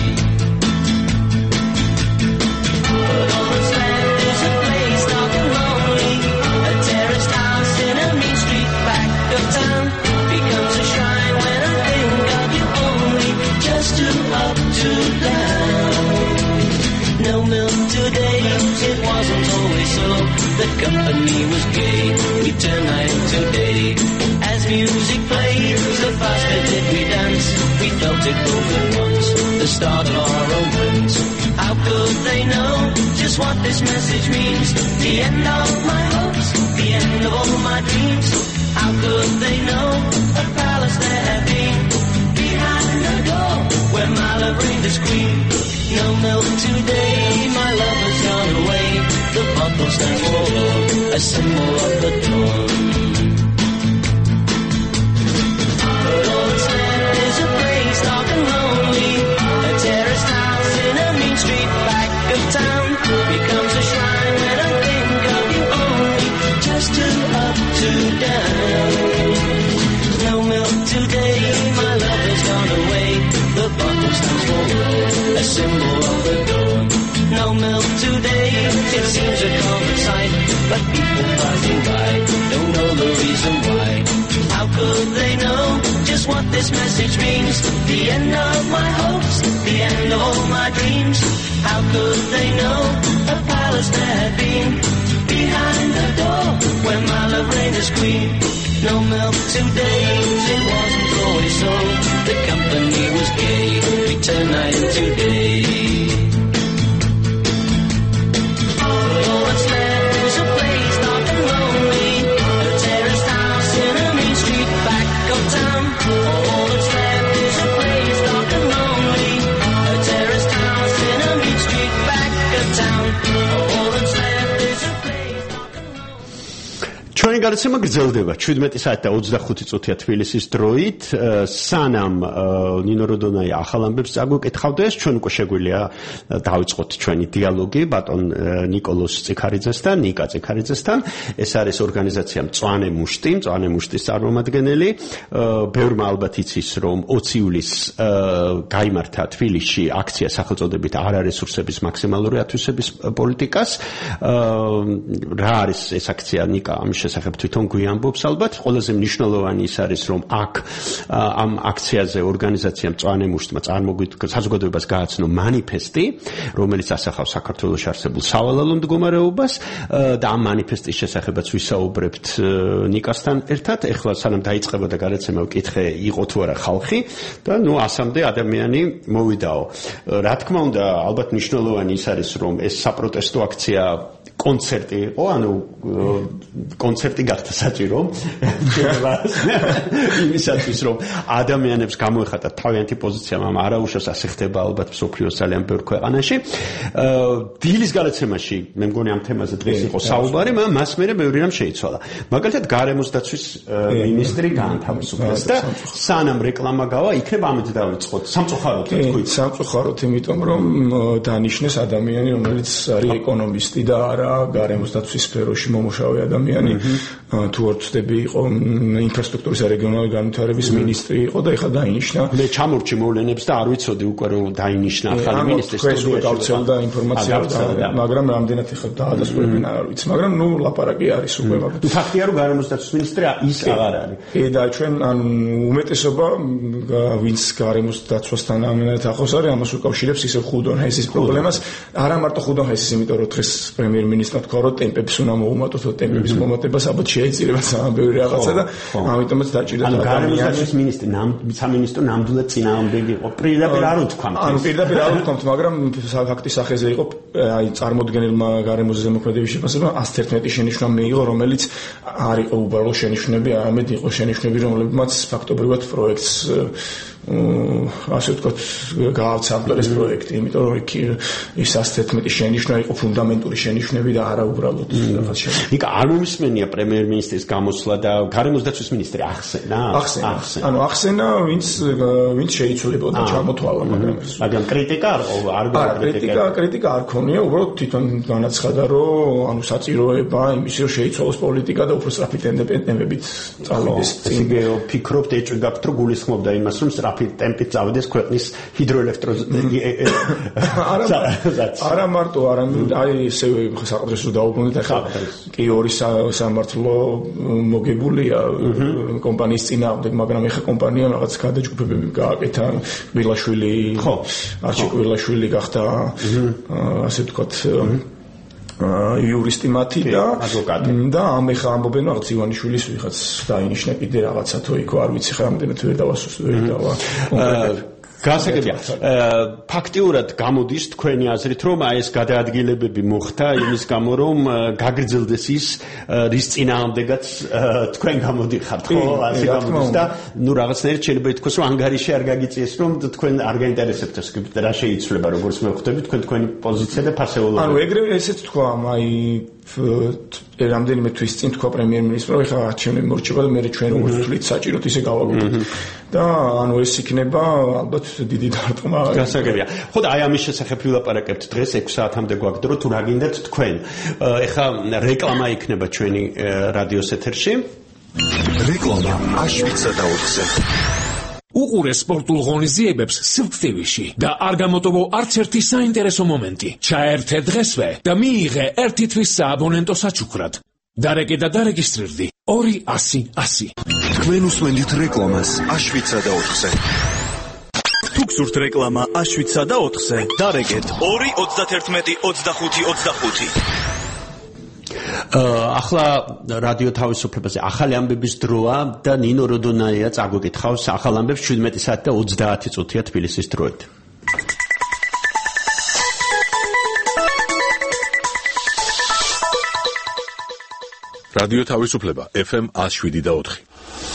Speaker 8: But all that's left is a place dark and lonely. A terraced house in a mean street back of town becomes a shrine when I think of you only. Just too up, too down. No milk today, it wasn't always so. The company was gay, we turn night today. As music played, the faster did we dance. We felt it both at once, the start of our romance. How could they know just what this message means? The end of my hopes, the end of all my dreams. How could they know a palace there had been behind the door where my love reigned as queen? No milk today, my love has gone away. The bottle stands forlorn, a symbol of the dawn. But all that's left today, my love has gone away. The bottle stands for a symbol of the dawn. No milk today, it seems a common sight, but people passing by don't know the reason why. How could they know just what this message means? The end of my hopes, the end of all my dreams. How could they know a palace there had been behind the door where my love reigned as queen? No milk today, it wasn't always so. The company was gay, we turn night into day. All that's left is a place dark and lonely, a terraced house in a main street back of town. All that's left is a place dark and lonely, a terraced house in a main street back of town. All that's left is a place dark and lonely.
Speaker 3: ჩვენი გადაცემა გრძელდება 17 საათი და 25 წუთია თბილისის დროით. სანამ ნინო როდონაი ახალ ამბებს წაგვეკითხავდეს, ჩვენ უკვე შეგვიძლია დავიწყოთ ჩვენი დიალოგი ბატონ ნიკოლოზ წიქარიძესთან, ნიკა წიქარიძესთან. ეს არის ორგანიზაცია მწვანე მუშტის წარმომადგენელი. ბევრმა ალბათ იცის, რომ 20 ივლისს გაიმართა თბილისში აქცია სახელწოდებით არარესურსების მაქსიმალური ათვისების პოლიტიკას. რა არის ეს აქცია, ნიკა ამის შესახებ თვითონ გვიამბობს ალბათ. ყველაზე მნიშვნელოვანი ის არის, რომ აქ ამ აქციაზე ორგანიზაცია მწვანე მუშტმა საზოგადოებას გააცნო მანიფესტი, რომელიც ასახავს საქართველოში არსებულ სავალალო მდგომარეობას და ამ მანიფესტის შესახებაც ვისაუბრებთ ნიკასთან ერთად. ეხლა სანამ დაიწყებოდა გადაცემა ვკითხე, იყო თუ არა ხალხი და 100-მდე ადამიანი მოვიდაო. რა თქმა უნდა, ალბათ მნიშვნელოვანი ის არის, რომ ეს საპროტესტო აქცია კონცერტი იყო, ანუ კონცერტი გახდა საჭირო იმისათვის, რომ ადამიანებს გამოეხატათ თავიანთი პოზიცია, მაგრამ არაუშავს ასე ხდება ალბათ მსოფლიოს ძალიან ბევრ ქვეყანაში. დილის გადაცემაში მე მგონი ამ თემაზე დღეს იყო საუბარი, მაგრამ მას მერე ბევრი რამ შეიცვალა. მაგალითად გარემოს დაცვის მინისტრი გაანთავისუფლეს და სანამ რეკლამა გავა, იქნება ამით დავიწყოთ. სამწუხაროდ თქვით.
Speaker 6: სამწუხაროდ, იმიტომ რომ დანიშნეს ადამიანი, რომელიც არის ეკონომისტი და არა გარემოს დაცვის სფეროში მომუშავე ადამიანი. თუ არ ვცდები, იყო ინფრასტრუქტურის და რეგიონალური განვითარების მინისტრი იყო და ეხლა დაინიშნა.
Speaker 3: მე ჩამორჩი მოვლენებს და არ ვიცოდი უკვე რომ დაინიშნა ახალი მინისტრი სტუდიაში.
Speaker 6: გავცელდა ინფორმაცია, მაგრამ რამდენად ეხლა დაადასტურებენ არ ვიცი, მაგრამ ლაპარაკი არის უკვე მაგ.
Speaker 3: ფაქტია რომ გარემოს დაცვის მინისტრი ის აღარ არის.
Speaker 6: და ჩვენ უმეტესობა ვინც გარემოს დაცვასთან ამდენად ახლოს არის, ამას უკავშირებს ისე ხუდონჰესის პრობლემას. არა მარტო ხუდონჰესის, იმიტომ რომ დღეს პრემიერ-მინისტრმა თქვა, რომ ტემპებს უნდა მოუმატოთ, ტემპების მომატებას ალბათ შეეცირება ბევრი რაღაცა და ამიტომაც დაჭირდა
Speaker 3: გარემოს დაცვის მინისტრი სამინისტრო ნამდვილად წინააღმდეგი იყო. პირდაპირ არ უთქვამთ.
Speaker 6: ანუ პირდაპირ არ უთქვამთ, მაგრამ ფაქტის სახეზე იყო, აი წარმოდგენილმა გარემოს ზემოქმედების შეფასებამ 111 შენიშვნა მიიღო, რომელიც არ იყო უბრალოდ შენიშვნები, არამედ იყო შენიშვნები, რომლებმაც ფაქტობრივად პროექტს ასე ვთქვათ, გააცაბლა ეს პროექტი, იმიტომ რომ ის 111 შენიშვნა იყო ფუნდამენტური შენიშვნები და არა უბრალოდ რაღაც შენიშვნა.
Speaker 3: ნიკა, არ მომისმენია პრემიერ-მინისტრის გამოსვლა და გარემოს დაცვის მინისტრი ახსენა.
Speaker 6: ანუ ახსენა, ვინც შეიცვლებოდა ჩამოთვალა,
Speaker 3: მაგრამ კრიტიკა
Speaker 6: კრიტიკა არ ქონია, უბრალოდ თვითონ განაცხადა, რომ ანუ საჭიროება იმის, რომ შეიცვალოს პოლიტიკა და უფრო სწრაფი ტემპებით წავიდეს.
Speaker 3: ისე ფიქრობთ, ეჭვგავთ, რომ გულისხმობდა იმას, რომ ტემპით წავიდეს ქვეყნის
Speaker 6: არა მარტო, არამედ აი ესე საყდრესო დაუბრუნდით, ახლა კი ორი სამართლო მოგებულია კომპანიის წინააღმდეგ, მაგრამ ახლა კომპანიამ რაღაც გადაჯგუფებები გააკეთა. ყვილაშვილი, არჩილ ყვილაშვილი გახდა ასე ვთქვათ იურისტი მათი და ადვოკატი და ამეხა ამბობენ რაღაც ივანიშვილის ვიღაც დაინიშნა კიდე რაღაცა თუ იქ არ ვიცი ხა ამდენად ვერ დავასუსტებია.
Speaker 3: გასაგებია. ფაქტიურად გამოდის თქვენი აზრით, რომ აი ეს გადაადგილებები მოხდა იმის გამო, რომ გაგრძელდეს ის რის წინააღმდეგაც თქვენ გამოდიხართ, ხო? ასე გამოდის და ნუ რაღაცნაირად შეიძლება ითქვას, რომ ანგარიში არ გაგიწიეს, რომ თქვენ არ გაინტერესებთ ეს რა შეიცვლება, როგორც მე ხვდები, თქვენი პოზიცია და ფასეულობა.
Speaker 6: ანუ ეგრევე ესეც თქვა, აი რამდენიმე თვის წინ თქვა პრემიერ-მინისტრმა, ეხლა არჩევნები მორჩება და მე ჩვენ როგორც ვთვლით, საჭიროდ ისე გავაგებთ. და ანუ ეს იქნება ალბათ დიდი დარტყმა.
Speaker 3: გასაგებია. ხო და აი ამის შესახებ ვილაპარაკებთ დღეს 6 საათამდე გვაქვს დრო, თუ რა გინდათ თქვენ. ეხლა რეკლამა იქნება ჩვენი რადიოს ეთერში.
Speaker 1: რეკლამა აშვიცა და 4-ზე.
Speaker 9: უყურე სპორტულ ღონისძიებებს სიკვდილში და არ გამოტოვო არც ერთი საინტერესო მომენტი. ჩაერთე დღესვე და მიიღე ერთი თვის სააბონენტო საჩუქრად. დარეკე და დარეგისტრირდი 200-100.
Speaker 1: თქვენ უსმენთ რეკლამას აშვიცა და 4-ზე.
Speaker 10: თუ გსურთ რეკლამა აშვიცა და 4-ზე, დარეკეთ 2-31-25-25.
Speaker 3: ახლა რადიო თავისუფლებაზე ახალი ამბების დროა და ნინო როდონაია წაგვეკითხავს ახალ ამბებს 17 საათი და 30 წუთია თბილისის დროით.
Speaker 1: რადიო თავისუფლება FM 107 და 4.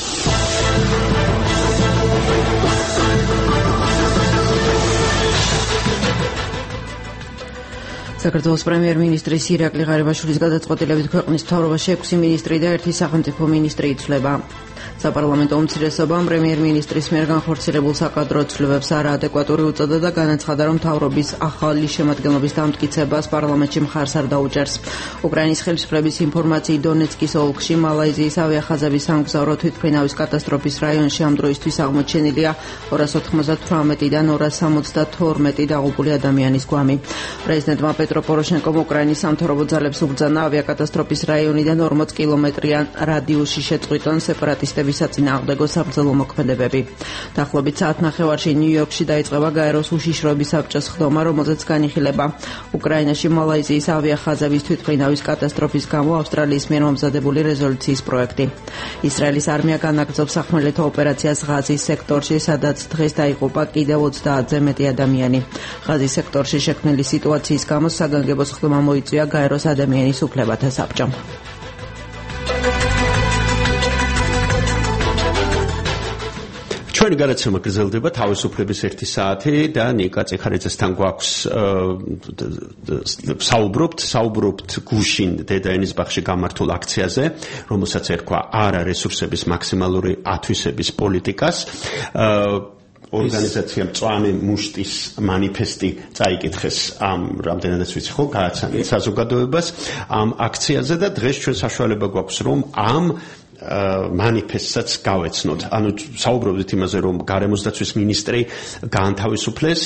Speaker 11: საქართველოს პრემიერ-მინისტრის ირაკლი ღარიბაშვილის გადაწყვეტილებით ქვეყნის მთავრობაში 6 მინისტრი და 1 სახელმწიფო მინისტრი იცვლება. საპარლამენტო უმცირესობამ პრემიერ-მინისტრის მიერ განხორციელებულ საკადრო ცვლილებებს არაადეკვატური უწოდა და განაცხადა, რომ მთავრობის ახალი შემადგენლობის დამტკიცებას პარლამენტში მხარს არ დაუჭერს. უკრაინის ხელისუფლების ინფორმაციით დონეცკის ოლქში მალაიზიის ავიახაზების სამგზავრო თვითმფრინავის კატასტროფის რაიონში ამ დროისთვის აღმოჩენილია 298-დან 272 დაღუპული ადამიანის გვამი. პრეზიდენტმა პეტრო პოროშენკომ უკრაინის სამთავრობო ძალებს უბრძანა ავიაკატასტროფის რაიონიდან 40 კილომეტრიან რადიუსში შეწყვიტონ სეპარატისტების საწინააღმდეგო საბრძოლო მოქმედებები. დაახლოებით საათნახევარში ნიუ-იორკში დაიწყება გაეროს უშიშროების საბჭოს ხდომა, რომელზეც განიხილება უკრაინაში მალაიზიის ავიახაზების თვითმფრინავის კატასტროფის გამო ავსტრალიის მიერ მომზადებული რეზოლუციის პროექტი. ისრაელის არმია განაგრძობს სახმელეთო ოპერაციას ღაზის სექტორში, სადაც დღეს დაიღუპა კიდევ 30-ზე მეტი ადამიანი. ღაზის სექტორში შექმნილი სიტუაციის გამო საგანგებო ხდომა მოიწვია გაეროს ადამიანის უფლებათა საბჭომ.
Speaker 3: ჩვენი გადაცემა გრძელდება თავისუფლების 1 საათი და ნიკა წიხარიძესთან გვაქვს საუბრობთ გუშინ დედაენის ბაღში გამართულ აქციაზე, რომელსაც ერქვა არა რესურსების მაქსიმალური ათვისების პოლიტიკას. ორგანიზაცია მწვანე მუშტის მანიფესტი წაიკითხეს ამ რამდენადაც ვიცი ხო გააცანეთ საზოგადოებას ამ აქციაზე და დღეს ჩვენ საშუალება გვაქვს რომ ამ manifestსაც გავეცნოთ. ანუ საუბრობდით იმაზე, რომ გარემოს დაცვის მინისტრი გაანთავისუფლეს,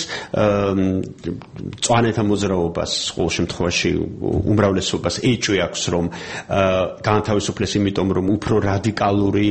Speaker 3: მწვანეთა მოძრაობას ყოველ შემთხვევაში უმრავლესობას ეჭვი აქვს, რომ გაანთავისუფლეს, იმიტომ რომ უფრო რადიკალური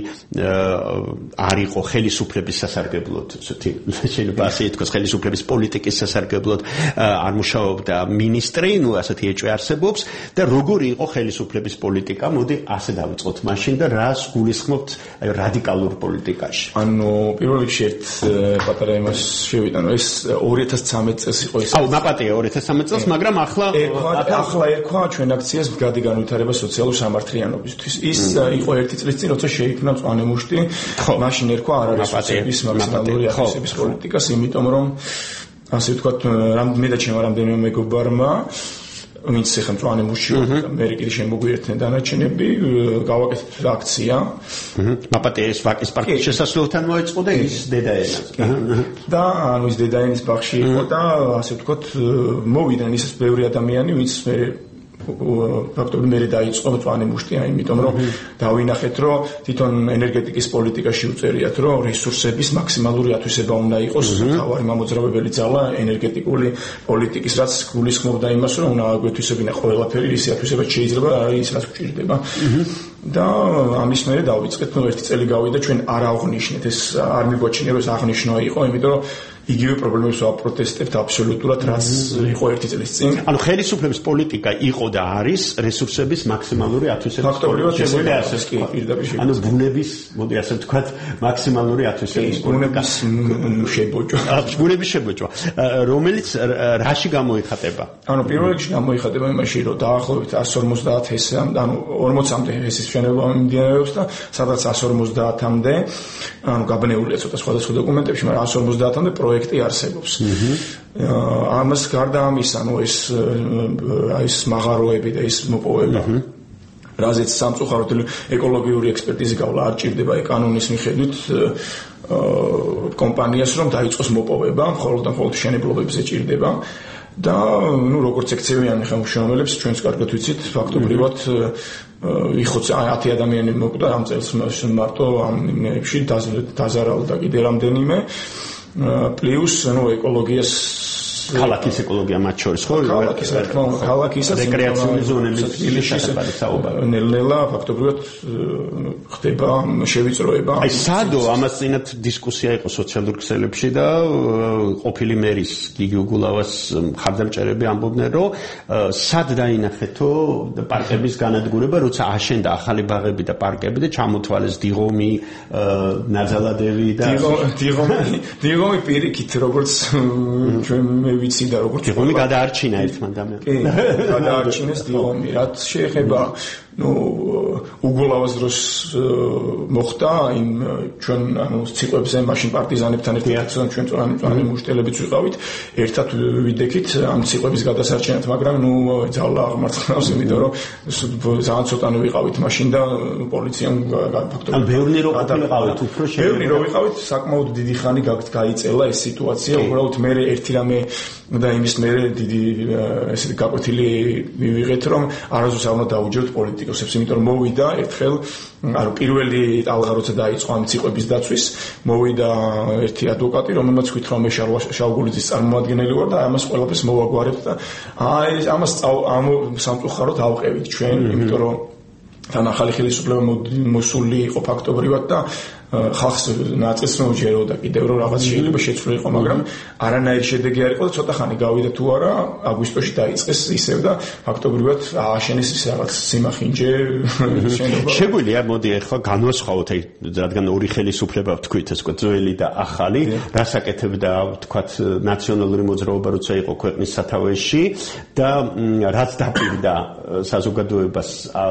Speaker 3: არ იყო ხელისუფლების სასარგებლოდ, შეიძლება ასე ითქვას, ხელისუფლების პოლიტიკის სასარგებლოდ არ მუშაობდა მინისტრი, ნუ ასეთი ეჭვი არსებობს და როგორი იყო ხელისუფლების პოლიტიკა, მოდი ასე დავიწყოთ მაშინ და რა გულისხმობთ რადიკალურ პოლიტიკაში.
Speaker 6: ანუ პირველ რიგში ერთ პატარა იმას შევიტანო, ეს 2013 წელს იყო ეს.
Speaker 3: აუ, მაპატია 2013 წელს, მაგრამ ახლა
Speaker 6: ერქვა ჩვენ აქციას მდგრადი განვითარება სოციალურ სამართლიანობისთვის. ის იყო 1 წლის წინ, როცა შეიქმნა მწვანე მუშტი, მაშინ ერქვა არარესურსების მაქსიმალური ათვისების პოლიტიკას, იმიტომ რომ ასე ვთქვათ, მე და ჩემმა რამდენიმე მეგობარმა ვინც ეხლა მწვანე მუშტი მე კიდე შემოგვიერთდნენ დანარჩენები, გავაკეთეთ აქცია.
Speaker 3: მაპატია ეს ვაკის პარტიის შესასვლელთან მოეწყო და ის დედაენას.
Speaker 6: და ანუ ის დედაენის ბაღში იყო და ასე ვთქვათ, მოვიდნენ ის ბევრი ადამიანი, ვინც მე ფაქტობრივად მე დაიწყო მწვანე მუშტი, იმიტომ რომ დავინახეთ, რომ თვითონ ენერგეტიკის პოლიტიკაში უწერიათ, რომ რესურსების მაქსიმალური ათვისება უნდა იყოს თავარი მამოძრავებელი ძალა ენერგეტიკული პოლიტიკის, რაც გულისხმობდა იმას, რომ უნდა აგვეთვისებინა ყველაფერი, ისი ათვისება შეიძლება არის, რაც გვჭირდება. და ამის მერე დავიწყეთ, ნუ 1 წელი გავიდა, ჩვენ არ აღნიშნეთ, ეს არ მიგვაჩნია, რომ ეს აღნიშნვა იყო, იმიტომ რომ იგივე პრობლემებს ვაპროტესტებთ აბსოლუტურად, რაც იყო 1 წლის წინ.
Speaker 3: ანუ ხელისუფლების პოლიტიკა იყო და არის რესურსების მაქსიმალური ათვისების.
Speaker 6: ფაქტობრივად შეგვიძლია ასე კი პირდაპირ შეგვიძლია.
Speaker 3: ანუ ბუნების, მოდი ასე ვთქვათ, მაქსიმალური ათვისების პოლიტიკა. ბუნების შებოჭვა, რომელიც რაში გამოიხატება?
Speaker 6: ანუ პირველ რიგში გამოიხატება იმაში, რომ დაახლოებით 150 ჰესე, ანუ 40-მდე ჰესის მშენებლობა მიმდინარეობს და სადაც 150-მდე, ანუ გაბნეულია ცოტა სხვადასხვა დოკუმენტებში, მაგრამ 150-მდე პროექტი არსებობს. ამას გარდა ამისა, ანუ ეს მაღაროები და ეს მოპოვება, რაზეც სამწუხაროდ ეკოლოგიური ექსპერტიზი გავლა არ ჭირდება კანონის მიხედვით კომპანიას, რომ დაიწყოს მოპოვება, მხოლოდ მშენებლობებზე ჭირდება. და ნუ როგორც ექცევიან ხელმძღვანელებს ჩვენს კარგად ვიცით, ფაქტობრივად იხოც 10 ადამიანი მოკვდა ამ წელს მარტო ამ იმებში დაზარალდა კიდე რამდენიმე პლუს ეკოლოგიას
Speaker 3: ქალაქის ეკოლოგია მათ შორის ხო?
Speaker 6: ქალაქისაც
Speaker 3: რეკრეაციული ზონების
Speaker 6: ნელ-ნელა ფაქტობრივად ხდება შევიწროება.
Speaker 3: აი სადო ამას წინათ დისკუსია იყო სოციალურ ქსელებში და ყოფილი მერის გიგი უგულავას მხარდამჭერები ამბობდნენ, რომ სად დაინახეთო პარკების განადგურება, როცა აშენდა ახალი ბაღები და პარკები და ჩამოთვალეს დიღომი, ნაძალადევი და
Speaker 6: დიღომი პირიქით როგორც ჩვენ ვიცი და როგორც
Speaker 3: დიღომი გადაარჩინა ერთმანეთთან.
Speaker 6: კი, გადაარჩინეს დიღომი. რაც შეეხება უგულავას დროს მოხდა იმ ჩვენ ციყვებზე მაშინ პარტიზანებთან ერთად ჩვენ წვანი მუშტელებიც ვიყავით, ერთად ვიდექით ამ ციყვების გადასარჩენად, მაგრამ ძალა აღმარცხნავს, იმიტომ რომ ძალიან ცოტანი ვიყავით მაშინ და პოლიციამ
Speaker 3: ფაქტობრივად ბევრი რო ვიყავით, უფრო
Speaker 6: ბევრი რო ვიყავით, საკმაოდ დიდი ხანი გაიწელა ეს სიტუაცია, უბრალოდ მე ერთი რამე და იმის მერე დიდი ესეთი გაკვეთილი მივიღეთ, რომ არასდროს არ უნდა დაუჯეროთ პოლიტიკოსებს, იმიტომ რომ მოვიდა ერთხელ, პირველი ტალღა როცა დაიწყო ამ ციყვების დაცვის, მოვიდა ერთი ადვოკატი, რომელმაც ქვით რომ მე შავგულიძის წარმომადგენელი ვარ და ამას ყველაფერს მოვაგვარებთ და ამას სამწუხაროდ ავყევით ჩვენ, იმიტომ რომ თან ახალი ხელისუფლება მოსული იყო ფაქტობრივად და ხალხს ნაწილს მოუჯეროდა კიდევ რომ რაღაც შეიძლება შეცვლილიყო, მაგრამ არანაირი შედეგი არ იყო და ცოტა ხანი გავიდა თუ არა, აგვისტოში დაიწყეს ისევ და ფაქტობრივად ააშენეს ის რაღაც სიმახინჯე შენობა.
Speaker 3: შეგვიძლია მოდი ახლა განვასხვაოთ, რადგან ორი ხელისუფლება ვთქვით, ეს უკვე ძველი და ახალი, რას აკეთებდა ვთქვათ ნაციონალური მოძრაობა, როცა იყო ქვეყნის სათავეში და რაც დაპირდა საზოგადოებას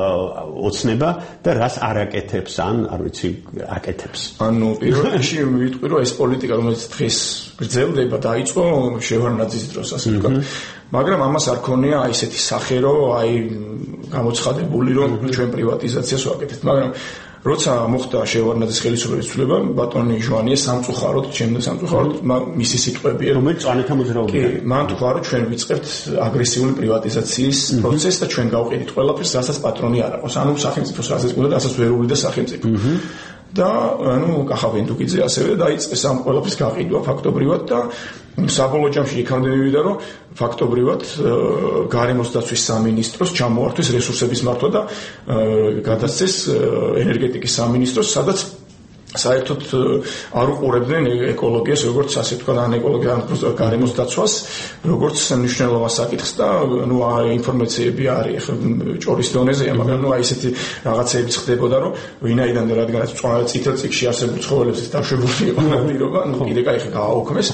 Speaker 3: ოცნება და რას არ აკეთებს, ან არ ვიცი, აკეთებს.
Speaker 6: ანუ პირველ რიგში ვიტყვი რომ ეს პოლიტიკა რომელიც დღეს გრძელდება დაიწყო შევარდნაძის დროს ასე ვთქვათ, მაგრამ ამას არ ქონია აი ესეთი სახე რომ აი გამოცხადებული რომ ჩვენ პრივატიზაციას ვაკეთებთ, მაგრამ როცა მოხდა შევარდნაძის ხელისუფლების ცვლილება, ბატონი ჟვანია სამწუხაროდ, ჩემდა სამწუხაროდ მისი სიტყვებია,
Speaker 3: რომელიც წვანეთა მოძრაობაა.
Speaker 6: კი, მან თქვა რომ ჩვენ ვიწყებთ აგრესიული პრივატიზაციის პროცესს და ჩვენ გავყიდით ყველაფერს, რასაც პატრონი არ აქვს. ანუ სახელმწიფოს რასაც უნდა, რასაც ვერ უვლიდა სახელმწიფო. და კახაბენდუკიძე ასევე დაიწყეს ამ ყველაფრის გაყიდვა ფაქტობრივად და საბოლოო ჯამში იქამდე მივიდა რომ ფაქტობრივად გარემოს დაცვის სამინისტროს ჩამოართვეს რესურსების მართვა და გადასცეს ენერგეტიკის სამინისტროს, სადაც საერთოდ არ უყურებდნენ ეკოლოგიას, როგორც ასე ვთქვათ, ან ეკოლოგია, ან გარემოს დაცვას, როგორც მნიშვნელოვან საკითხს და ინფორმაციები არის ჭორის დონეზეა, მაგრამ აი ესეთი რაღაცეებიც ხდებოდა, რომ ვინაიდან რადგანაც წითელ წიგნში არსებულ ცხოველებს დაშვებული იყო ნადირობა, კიდე კაი ხა გააუქმეს.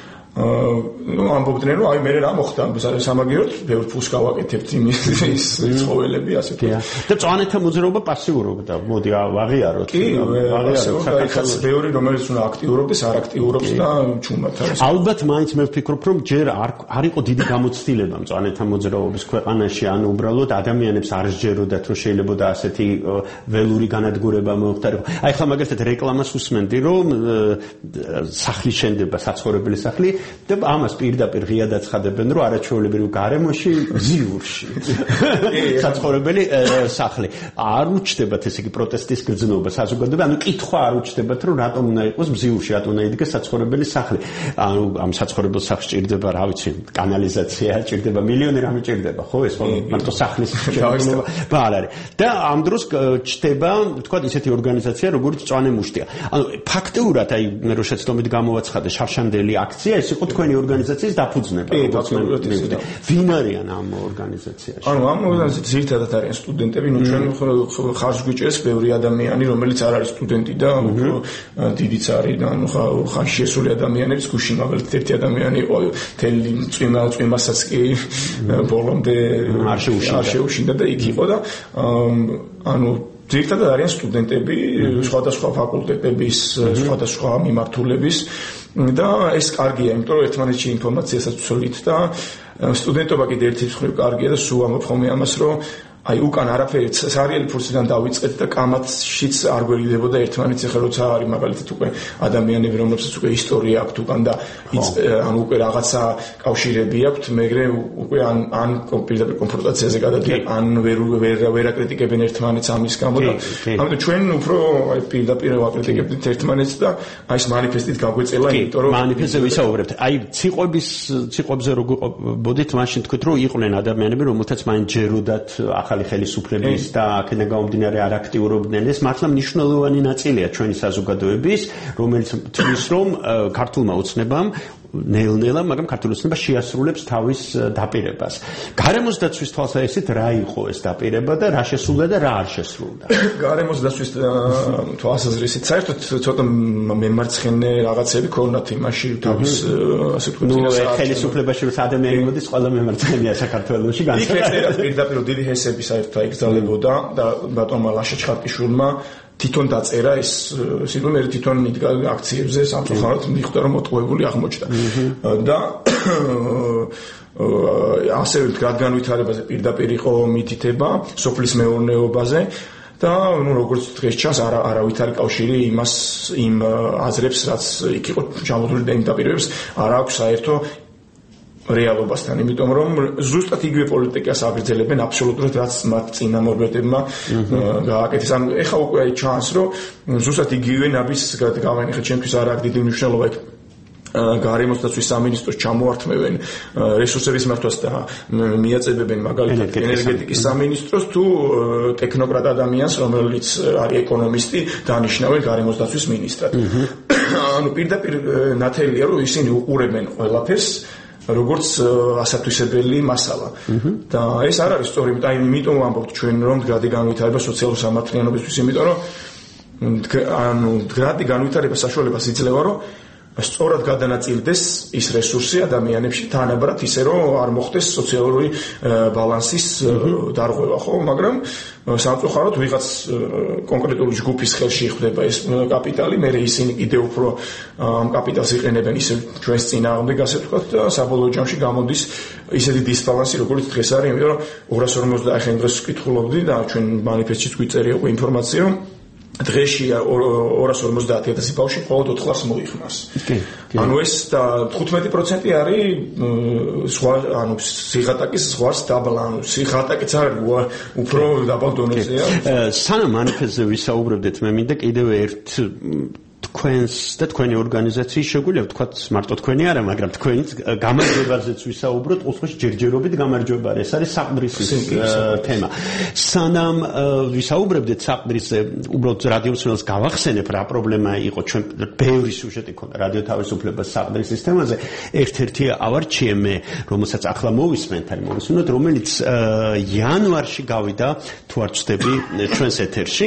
Speaker 6: ამბობდნენ რომ აი მე რა მოხდა სამაგიეროდ ბევრ ფულს გავაკეთებთ იმის ცხოველები ასე ვთქვათ.
Speaker 3: და წვანეთა მოძრაობა პასიურობდა, მოდი ვაღიაროთ.
Speaker 6: კი, ახაც ბევრი რომელიც უნდა აქტიურობდეს, არ აქტიურობს და ჩუმად არის.
Speaker 3: ალბათ მაინც მე ვფიქრობ რომ ჯერ არ იყო დიდი გამოცდილება წვანეთა მოძრაობის ქვეყანაში, ან უბრალოდ ადამიანებს არ სჯეროდათ რომ შეიძლება და ასეთი ველური განადგურება მოხდარიყო. აი ხა მაგალითად რეკლამას უსმენდი რომ სახლის შენდება, საცხოვრებელი სახლი და ამას პირდაპირ ღიად აცხადებენ, რომ არაჩვეულებრივ გარემოში ზიურში საცხოვრებელი სახლი. არ უჩნდებათ ესე იგი პროტესტის გრძნობა საზოგადოება, ანუ კითხვა არ უჩნდებათ, რომ რატომ უნდა იყოს მზიურში, რატომ უნდა იდგეს საცხოვრებელი სახლი. ანუ ამ საცხოვრებელ სახლს ჭირდება, რა ვიცი, კანალიზაცია, ჭირდება მილიონი რამე ჭირდება, ხო, ეს მარტო სახლის შენობება არ არის. და ამ დროს ჩდება, თქვათ, ისეთი ორგანიზაცია, როგორც წვანე მუშტია. ანუ ფაქტიურად აი მე რო შეცდომით გამოვაცხადე შარშანდელი აქცია, ეს იყო თქვენი ორგანიზაციის დაფუძნება. ვინ არიან ამ ორგანიზაციაში?
Speaker 6: ანუ ამ ორგანიზაციაში ძირითადად არიან სტუდენტები, ჩვენ ხარჯ გვიჭერს ბევრი ადამიანი, რომელიც არ არის სტუდენტი და დიდიც არის და ანუ ხანში შესული ადამიანების გუშინ მაგალითად ერთი ადამიანი იყო თელი წვიმასაც კი ბოლომდე არ შეუშინდა და იქ იყო და ანუ ძირითადად არიან სტუდენტები სხვადასხვა ფაკულტეტების, სხვადასხვა მიმართულების და ეს კარგია, იმიტომ რომ ერთმანეთში ინფორმაციასაც ვცვლით და სტუდენტობა კიდე ერთი მხრივ კარგია და სულ ამბობ ხოლმე ამას, რომ აი უკან არაფერი სარიელი ფურციდან დავიწყეთ და კამათშიც არ გვერდებოდა ერთმანეთს ახლა როცა არის მაგალითად უკვე ადამიანები რომლებსაც უკვე ისტორია აქვთ უკან და ან უკვე რაღაცა კავშირები აქვთ მეგრე უკვე ან პირდაპირ კონფრონტაციაზე გადადიან ან ვერ აკრიტიკებენ ერთმანეთს ამის გამო და ამიტომ ჩვენ უფრო აი პირდაპირ ვაკრიტიკებდით ერთმანეთს და აი ეს მანიფესტით გაგვეწელა იმიტომ რომ
Speaker 3: მანიფესტზე ვისაუბრებთ აი ციყვებზე რო გვიყვებოდით მაშინ თქვით რომ იყვნენ ადამიანები რომელთაც მაინც ჯეროდათ ახალი ხელისუფლების და აქედან გამომდინარე არ აქტიურობდნენ ეს მართლა მნიშვნელოვანი ნაწილია ჩვენი საზოგადოების რომელიც თვლის რომ ქართულმა ოცნებამ ნელ-ნელა მაგრამ ქართული ოცნება შეასრულებს თავის დაპირებას. გარემოს დაცვის თვალსაზრისით რა იყო ეს დაპირება და რა შესრულდა და რა არ შესრულდა?
Speaker 6: გარემოს დაცვის თვალსაზრისით საერთოდ ცოტა მემარცხენე რაღაცები ქონდათ იმაში თავის ასე ვთქვათ
Speaker 3: ხელისუფლებაში რომ ადამიანი მოდის ყველა მემარცხენეა საქართველოში განსაკუთრებით
Speaker 6: პირდაპირ დიდი ჰესები საერთოდ აიგზალებოდა და ბატონმა ლაშა ჩხარტიშვილმა თვითონ დაწერა ეს სიტყვები თვითონ იდგა აქციებზე სამწუხაროდ მიხვდა რომ მოტყუებული აღმოჩნდა და ასევე რადგანვითარებაზე პირდაპირ იყო მითითება სოფლის მეურნეობაზე და ნუ როგორც დღეს ჩანს არავითარი კავშირი იმ აზრებს რაც იქ იყო ჩამოდული და იმ დაპირებებს არ აქვს საერთო რეალობასთან, იმიტომ რომ ზუსტად იგივე პოლიტიკას აგრძელებენ აბსოლუტურად რაც მათ წინამორბედებმა გააკეთეს. ან ეხლა უკვე აი ჩანს, რომ ზუსტად იგივე ნაბის გავანიხეთ ჩემთვის არ აქვს დიდი მნიშვნელობა იქ გარემოს დაცვის სამინისტროს ჩამოართმევენ რესურსების მართვას და მიაწებებენ მაგალითად ენერგეტიკის სამინისტროს თუ ტექნოკრატ ადამიანს რომელიც არის ეკონომისტი დანიშნავენ გარემოს დაცვის მინისტრად. ანუ პირდაპირ ნათელია რომ ისინი უყურებენ ყველაფერს როგორც ასათვისებელი მასალა. და ეს არ არის სწორი, იმიტომ ვამბობთ ჩვენ რომ მდგრადი განვითარება სოციალურ სამართლიანობისთვის, იმიტომ რომ ანუ მდგრადი განვითარება საშუალებას იძლევა რომ სწორად გადანაწილდეს ის რესურსი ადამიანებში თანაბრად ისე რომ არ მოხდეს სოციალური ბალანსის დარღვევა, ხო, მაგრამ სამწუხაროდ ვიღაც კონკრეტული ჯგუფის ხელში ხდება ეს კაპიტალი, მე ისინი კიდევ უფრო ამ კაპიტალს იყენებენ ისე ჩვენს წინააღმდეგ ასე ვთქვათ და საბოლოო ჯამში გამოდის ისეთი დისბალანსი როგორც დღეს არის, იმიტომ რომ 250 ახლა დღეს ვკითხულობდი და ჩვენ მანიფესტშიც გვიწერია უკვე ინფორმაცია რომ დღეში 250,000 ბავშვი მხოლოდ 400 მოიხმარს. ანუ ეს 15% არის სხვა ანუ სიღატაკის ზღვარს დაბლა, ანუ სიღატაკიც არ უფრო დაბალ დონეზეა.
Speaker 3: სანამ მანიფესტზე ვისაუბრებდით, მე მინდა კიდევ ერთ თქვენს და თქვენი ორგანიზაციის შეგვიძლია ვთქვათ მარტო თქვენი არა, მაგრამ თქვენით გამარჯვებაზეც ვისაუბროთ, უცხოში ჯერჯერობით გამარჯვება ეს არის საყდრისის თემა. სანამ ვისაუბრებდით საყდრისზე, უბრალოდ რადიომსმენელს გავახსენებ რა პრობლემა იყო, ჩვენ ბევრი სიუჟეტი ქონდა რადიო თავისუფლებას საყდრისის თემაზე. ერთ-ერთი ავარჩიე მე, რომელსაც ახლა მოვისმენთ, რომელიც იანვარში გავიდა, თუ არ ვცდები, ჩვენს ეთერში.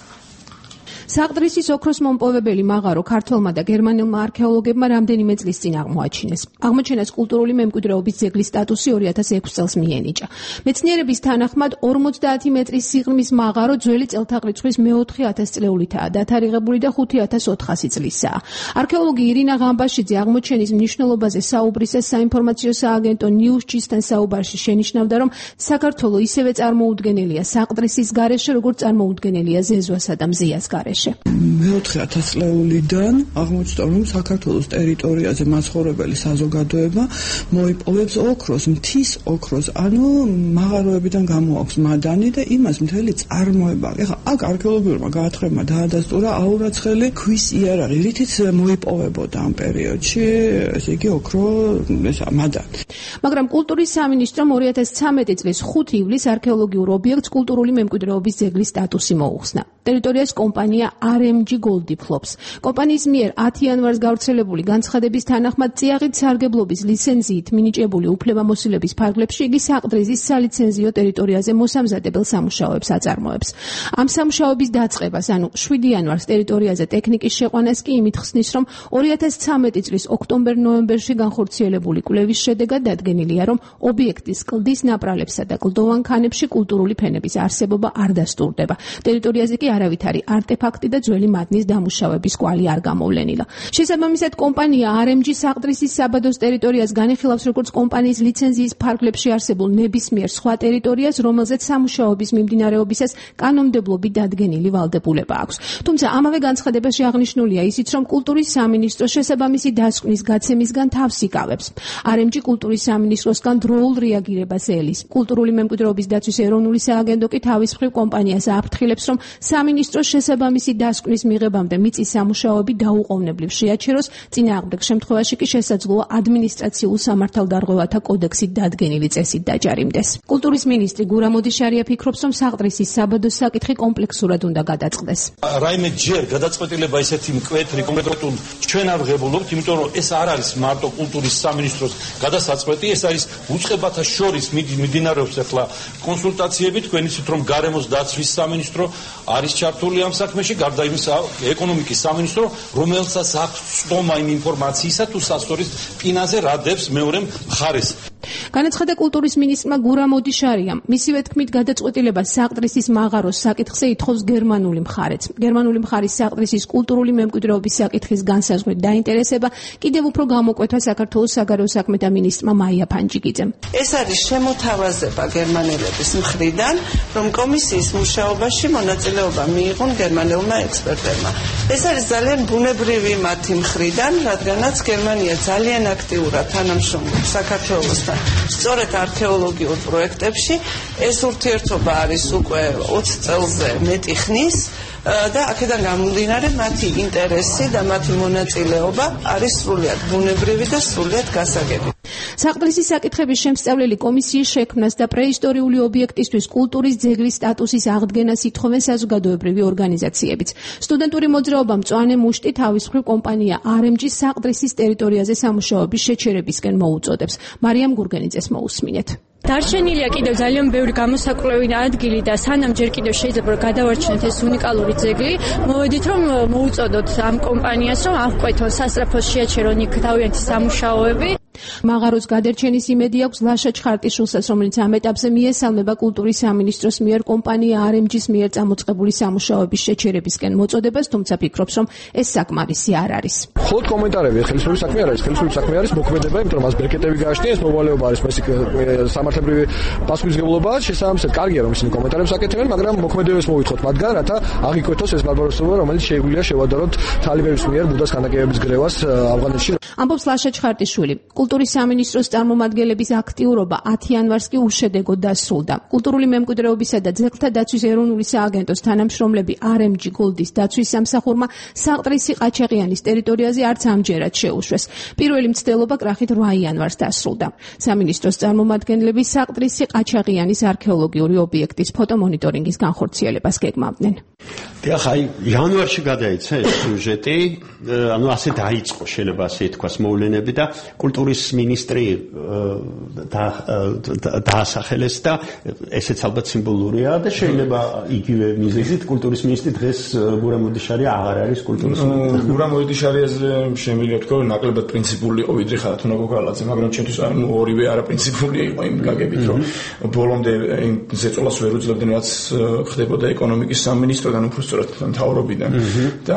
Speaker 12: საყდრისის ოქროს მომპოვებელი მაღარო ქართველმა და გერმანელმა არქეოლოგებმა რამდენიმე წლის წინ აღმოაჩინეს. აღმოჩენას კულტურული მემკვიდრეობის ძეგლის სტატუსი 2006 წელს მიენიჭა. მეცნიერების თანახმად 50 მეტრის სიღრმის მაღარო ძველი წელთაღრიცხვის მე-4000 წლეულითაა დათარიღებული და 5400 წლისაა. არქეოლოგი ირინა ღამბაშიძე აღმოჩენის მნიშვნელობაზე საუბრისას საინფორმაციო სააგენტო ნიუსჩისთან საუბარში შენიშნავდა, რომ საქართველო ისევე წარმოუდგენელია საყდრისის გარეშე, როგორც წარმოუდგენელია ზეზვასა და მზიას გარეშე.
Speaker 13: მე-4000 წლეულიდან აღმოჩნდა, რომ საქართველოს ტერიტორიაზე მაცხოვრებელი საზოგადოება მოიპოვებს ოქროს, მთის ოქროს, ანუ მაღაროებიდან გამოაქვს მადანი და იმას მთელი წარმოება. ეხლა აქ არქეოლოგიურმა გაათხრებმა დაადასტურა აურაცხელი ქვის იარაღი, რითიც მოიპოვებოდა ამ პერიოდში, ესე იგი ოქრო, მადანი.
Speaker 12: მაგრამ კულტურის სამინისტრომ 2013 წლის 5 ივლისს არქეოლოგიურ ობიექტს კულტურული მემკვიდრეობის ძეგლის სტატუსი მოუხსნა. ტერიტორიას კომპანია RMG Gold ფლობს. კომპანიის მიერ 10 იანვარს გავრცელებული განცხადების თანახმად წიაღით სარგებლობის ლიცენზიით მინიჭებული უფლებამოსილების ფარგლებში იგი საყდრისის სალიცენზიო ტერიტორიაზე მოსამზადებელ სამუშაოებს აწარმოებს. ამ სამუშაოების დაწყებას, ანუ 7 იანვარს ტერიტორიაზე ტექნიკის შეყვანას კი იმით ხსნის, რომ 2013 წლის ოქტომბერ-ნოემბერში განხორციელებული კვლევის შედეგად დადგენილია, რომ ობიექტის კლდის ნაპრალებსა და კლდოვან ქანებში კულტურული ფენების არსებობა არ დასტურდება. ტერიტორიაზე კი არავითარი არტეფაქტი ფაქტი და ძველი მადნის დამუშავების კვალი არ გამოვლენილა. შესაბამისად, კომპანია RMG საყდრისის საბადოს ტერიტორიას განიხილავს როგორც კომპანიის ლიცენზიის ფარგლებში არსებულ ნებისმიერ სხვა ტერიტორიას, რომელზეც სამუშაოების მიმდინარეობისას კანონმდებლობით დადგენილი ვალდებულება აქვს. თუმცა ამავე განცხადებაში აღნიშნულია ისიც, რომ კულტურის სამინისტრო შესაბამისი დასკვნის გაცემისგან თავს იკავებს. RMG კულტურის სამინისტროსგან დროულ რეაგირებას ელის. კულტურული მემკვიდრეობის დაცვის ეროვნული სააგენტო კი თავის მხრივ კომპანიას ააფრთხილებს, რომ სამინისტროს შესაბამისი დასკვნის მიღებამდე მიწის სამუშაოები დაუყოვნებლივ შეაჩეროს, წინააღმდეგ შემთხვევაში კი შესაძლოა ადმინისტრაციულ სამართალდარღვევათა კოდექსით დადგენილი წესით დაჯარიმდეს. კულტურის მინისტრი გურამ მოდიშარია ფიქრობს, რომ საყდრისის საბადოს საკითხი კომპლექსურად უნდა გადაწყდეს.
Speaker 14: რაიმე ჯერ გადაწყვეტილება ისეთი მკვეთრი კონკრეტულ ჩვენ არ ვღებულობთ, იმიტომ რომ ეს არ არის მარტო კულტურის სამინისტროს გადასაწყვეტი, ეს არის უწყებათა შორის მიმდინარეობს ახლა კონსულტაციები, თქვენ იცით რომ გარემოს დაცვის სამინისტრო არის ჩართული ამ საქმეში, გარდა იმისა ეკონომიკის სამინისტრო, რომელსაც აქვს სტომა იმ ინფორმაციისა თუ სასტორის პინაზე რა დებს მეორე მხარეს.
Speaker 12: განაცხადა კულტურის მინისტრმა გურამ მოდიშარიამ. მისივე თქმით, გადაწყვეტილება საყდრისის მაღაროს საკითხზე ითხოვს გერმანული მხარეც. გერმანული მხარის საყდრისის კულტურული მემკვიდრეობის საკითხის განსაზღვრით დაინტერესება კიდევ უფრო გამოკვეთა საქართველოს საგარეო საქმეთა მინისტრმა მაია ფანჯიგიძემ.
Speaker 15: ეს არის შემოთავაზება გერმანელების მხრიდან, რომ კომისიის მუშაობაში მონაწილეობა მიიღონ გერმანელმა ექსპერტებმა. ეს არის ძალიან ბუნებრივი მათი მხრიდან, რადგანაც გერმანია ძალიან აქტიურად თანამშრომლობს საქართველოსთან სწორედ არქეოლოგიურ პროექტებში. ეს ურთიერთობა არის უკვე 20 წელზე მეტი ხნის და აქედან გამომდინარე მათი ინტერესი და მათი მონაწილეობა არის სრულიად ბუნებრივი და სრულიად გასაგები.
Speaker 12: საყდრისის საკითხების შემსწავლელი კომისიის შექმნას და პრეისტორიული ობიექტისთვის კულტურის ძეგლის სტატუსის აღდგენას ითხოვენ საზოგადოებრივი ორგანიზაციებიც. სტუდენტური მოძრაობა მწვანე მუშტი თავის მხრივ კომპანია RMG-ს საყდრისის ტერიტორიაზე სამუშაოების შეჩერებისკენ მოუწოდებს. მარიამ გურგენიძეს მოусმინეთ.
Speaker 16: დარჩენილია კიდევ ძალიან ბევრი გამოსაკვლევი ადგილი და სანამ ჯერ კიდევ შეიძლება გადავარჩინოთ ეს უნიკალური ძეგლი, მოვედით რომ მოუწოდოთ ამ კომპანიას რომ აღკვეთონ სასწრაფოს შეაჩერონ იქ თავიანთი სამუშაოები.
Speaker 12: მაღაროს გადარჩენის იმედი აქვს ლაშა ჩხარტიშვილსაც, რომელიც ამ ეტაპზე მიესალმება კულტურის სამინისტროს მიერ კომპანია RMG-ს მიერ წამოწყებული სამუშაოების შეჩერებისკენ მოწოდებას, თუმცა ფიქრობს, რომ ეს საკმარისი არ არის.
Speaker 17: მხოლოდ კომენტარები ხელისუფლების საქმე არ არის, ხელისუფლების საქმე არის მოქმედება, იმიტომ რომ მას ბერკეტები გააჩნია, ეს მოვალეობა არის, სამართლებრივი პასუხისმგებლობა, შესაბამისად კარგია რომ ისინი კომენტარებს აკეთებენ, მაგრამ მოქმედებას მოვითხოთ მათგან, რათა აღიკვეთოს ეს ბარბაროსობა, რომელიც შეგვიძლია შევადაროთ თალიბების მიერ ბუდას ქანდაკებების გრევას ავღანეთში.
Speaker 12: ამბობს ლაშა ჩხარტიშვილი. კულტურის სამინისტროს წარმომადგენლების აქტიურობა 10 იანვარს კი უშედეგოდ დასრულდა. კულტურული მემკვიდრეობისა და ძეგლთა დაცვის ეროვნული სააგენტოს თანამშრომლები RMG გოლდის დაცვის სამსახურმა საყდრისი ყაჩაღიანის ტერიტორიაზე არც ამჯერად შეუშვეს. პირველი მცდელობა კრახით 8 იანვარს დასრულდა. სამინისტროს წარმომადგენლები საყდრისი ყაჩაღიანის არქეოლოგიური ობიექტის ფოტომონიტორინგის განხორციელებას გეგმავდნენ.
Speaker 3: ახლა იანვარში გადაიცა ეს სიუჟეტი, ანუ ასე დაიწყო, შეიძლება ასე ითქვას, მოვლენები და კულტურის მინისტრი დაასახელეს და ესეც ალბათ სიმბოლურია და შეიძლება იგივე მიზეზით კულტურის მინისტრი დღეს გურამ მოდიშარია აღარ არის კულტურის მინისტრი.
Speaker 6: გურამ მოდიშარიაზე შემიძლია თქვა, რომ ნაკლებად პრინციპული იყო ვიდრე ხათუნა გოგალაძე, მაგრამ ჩვენთვის ორივე არაპრინციპული იყო იმ გაგებით, რომ ბოლომდე იმ ზეწოლას ვერ უძლებდნენ, რაც ხდებოდა ეკონომიკის სამინისტროდან, უბრალოდ მთავრობიდან და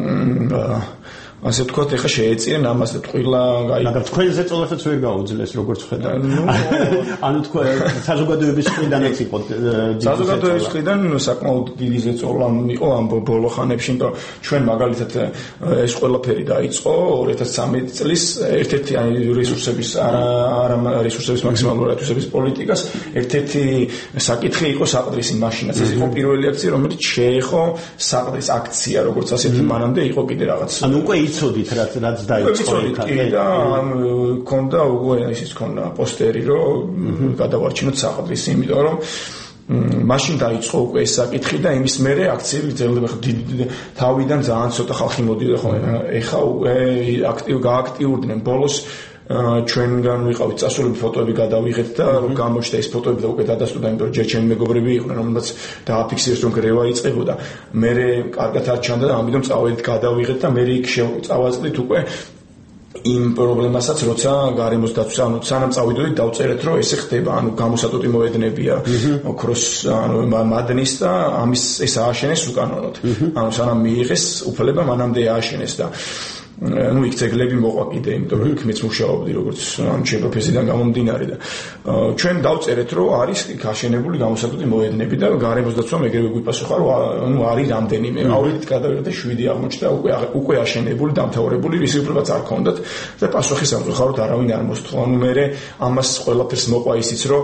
Speaker 6: ასე თქვა, ეხა შეეწირენ ამას და ტყილა
Speaker 3: მაგრამ თქვენ ზეწოლასაც ვერ გაუძლეს, როგორც ხედავთ. ანუ თქვა საზოგადოების მხრიდანაც იყო
Speaker 6: საზოგადოების მხრიდან საკმაოდ დიდი ზეწოლა იყო ამ ბოლო ხანებში, იმიტომ ჩვენ მაგალითად ეს ყველაფერი დაიწყო 2013 წლის ერთ-ერთი რესურსების რესურსების მაქსიმალური ათვისების პოლიტიკას ერთ-ერთი საკითხი იყო საყდრისი მაშინაც. ეს იყო პირველი აქცია, რომელიც შეეხო საყდრის აქცია, როგორც ასეთი მანამდე იყო კიდე რაღაც.
Speaker 3: ანუ უკვე იცოდით რაც დაიწყო
Speaker 6: და ქონდა უკვე ისიც ქონდა პოსტერი რომ გადავარჩინოთ საყდრისი, იმიტომ რომ მაშინ დაიწყო უკვე ეს საკითხი და იმის მერე აქციები ძლდება თავიდან ძალიან ცოტა ხალხი მოდიდა ხოლმე. ეხა უკვე გააქტიურდნენ ბოლოს ჩვენგან ვიყავით წასულები ფოტოები გადავიღეთ და რომ გამოჩნდა ეს ფოტოები და უკვე დადასტურდა, იმიტომ რომ ჯერ ჩემი მეგობრები იყვნენ, რომელმაც დააფიქსირეს რომ გრევა იწყებოდა. მე კარგად არ ჩანდა და ამიტომ წავედით გადავიღეთ და მე იქ წავაწყდით უკვე იმ პრობლემასაც, როცა გარემოს დაცვის, ანუ სანამ წავიდოდით დავწერეთ, რომ ესე ხდება, ანუ გამოსატოტი მოედნებია ოქროს, ანუ მადნის და ამის ეს ააშენეს უკანონოდ. ანუ სანამ მიიღეს უფლება, მანამდე ააშენეს და ну იქ ძეგლები მოყვა კიდე, იმიტომ რომ იქ მეც მუშაობდი როგორც ამ ჩემ პროფესიიდან გამომდინარე და ჩვენ დავწერეთ რომ არის იქ აშენებული გამოსატოტი მოედნები და გარემოს დაცვამ ეგრევე გვიპასუხა რომ ну არის რამდენიმე აუდიტით გადავიღეთ და 7 აღმოჩნდა უკვე აშენებული დამთავრებული ისი უფლებაც არ ქონდათ და პასუხი სამწუხაროდ არავინ არ მოსთხოვა. ანუ მე ამას ყველაფერს მოყვა ისიც რომ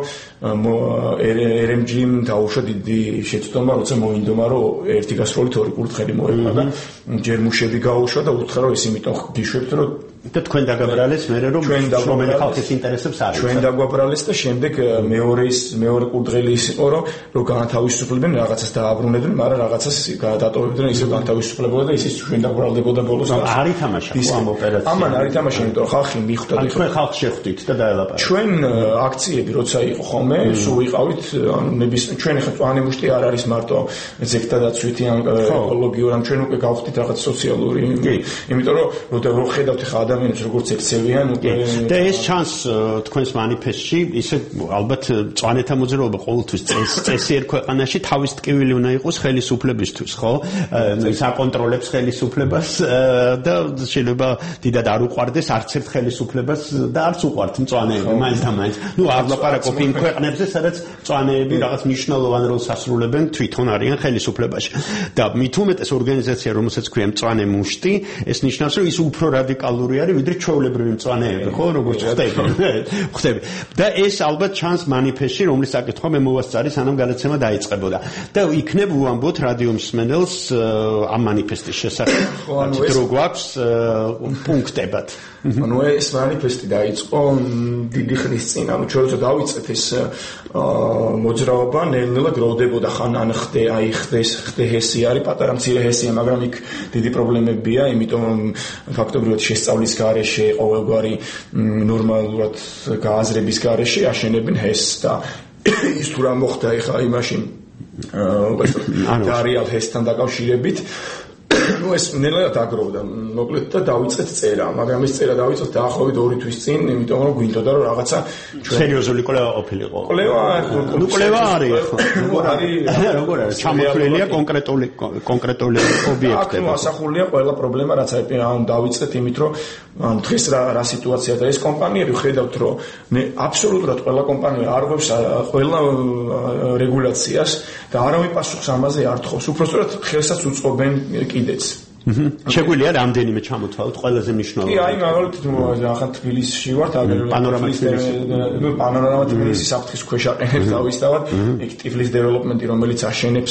Speaker 6: RMG-მ დაუშვა დიდი შეცდომა, როცა მოინდომა რომ ერთი გასროლით ორი კურთხელი მოეყვა და ჯერ მუშები გაუშვა და უთხრა რომ ისინი გიშვებთ რომ
Speaker 3: და თქვენ დაგაბრალეს მე რომ რომელი ხალხის ინტერესებს არის
Speaker 6: ჩვენ დაგვაბრალეს და შემდეგ მეორე კურდღელი ის იყო რომ განთავისუფლებდნენ რაღაცას დააბრუნებდნენ, მაგრამ რაღაცას გადატოვებდნენ ისე განთავისუფლებოდა და ისიც ჩვენ დაბრალდებოდა ბოლოს.
Speaker 3: არ ითამაშა ამ ოპერაციას.
Speaker 6: ამან არ ითამაშა, იმიტომ რომ ხალხი მიხვდა და
Speaker 3: თქვენ ხალხს შეხვდით და დაელაპარაკეთ.
Speaker 6: ჩვენ აქციები როცა იყო ხოლმე, სულ ვიყავით, ანუ ჩვენ ახლა წვანე მუშტი არ არის მარტო ზეგთა დაცვითი ან ეკოლოგიური, ან ჩვენ უკვე გავხდით რაღაც სოციალური, იმიტომ რომ ხედავთ ხა ადამიანებს როგორც ექცევიან
Speaker 3: და ეს ჩანს თქვენს მანიფესტში, ისე ალბათ წვანეთა მოძრაობა ყოველთვის წესიერ ქვეყანაში თავის ტკივილი უნდა იყოს ხელისუფლებისთვის, ხო? ის აკონტროლებს ხელისუფლებას და შეიძლება დიდად არ უყვარდეს არც ერთ ხელისუფლებას და არც უყვართ მწვანეები მაინც. ნუ არ ლაპარაკობ იმ ქვეყნებზე, სადაც მწვანეები რაღაც მნიშვნელოვან როლს ასრულებენ, თვითონ არიან ხელისუფლებაში. და მით უმეტეს ორგანიზაცია, რომელსაც ქვია მწვანე მუშტი, ეს ნიშნავს, რომ ის უფრო რადიკალური არის, ვიდრე ჩვეულებრივი მწვანეები, ხო, როგორც ხდები. და ეს ალბათ ჩანს მანიფესტში, რომლის საკითხვა მე მოვასწარი, სანამ გადაცემა დაიწყებოდა. და იქნებ ვამბობთ რადიო მსმენელს ამ მანიფესტის შესახებ. დრო გვაქვს პუნქტებად.
Speaker 6: ანუ ეს მანიფესტი დაიწყო დიდი ხნის წინ, ანუ ჩვენ როცა დავიწყეთ ეს მოძრაობა, ნელ-ნელა გროვდებოდა ხან ან ხდე ჰესი არის, პატარა მცირე ჰესია, მაგრამ იქ დიდი პრობლემებია, იმიტომ რომ ფაქტობრივად შესწავლის გარეშე, ყოველგვარი ნორმალურად გააზრების გარეშე აშენებენ ჰესს და ის თუ რა მოხდა ეხა იმაში დარიალ ჰესთან დაკავშირებით ну ეს ნელა დაგროვდა მოკლედ და დავიწყეთ წერა, მაგრამ ეს წერა დავიწყეთ დაახლოებით 2 თვის წინ, იმიტომ რომ გვინდოდა რომ რაღაცა
Speaker 3: სერიოზული კვლევა ყოფილიყო.
Speaker 6: კვლევა
Speaker 3: არის ხო? როგორ არის? ჩამოთვლილია კონკრეტული ობიექტები.
Speaker 6: აქ ასახულია ყველა პრობლემა, რაც ამ დავიწყეთ, იმით რომ ანუ დღეს რა სიტუაცია და ეს კომპანიები ხედავთ რომ აბსოლუტურად ყველა კომპანია არღვევს ყველა რეგულაციას და არავინ პასუხს ამაზე არ თხოვს. უпростоრად ხელსაც უწყობენ კიდეც.
Speaker 3: შეგვიძლია რამდენიმე ჩამოთვალოთ ყველაზე მნიშვნელოვანი.
Speaker 6: კი, აი მაგალითად ახლა თბილისში ვართ, პანორამა თბილისის საფრთხის ქვეშ აყენებს დავისთავად, იქ ტიფლის დეველოპმენტი, რომელიც აშენებს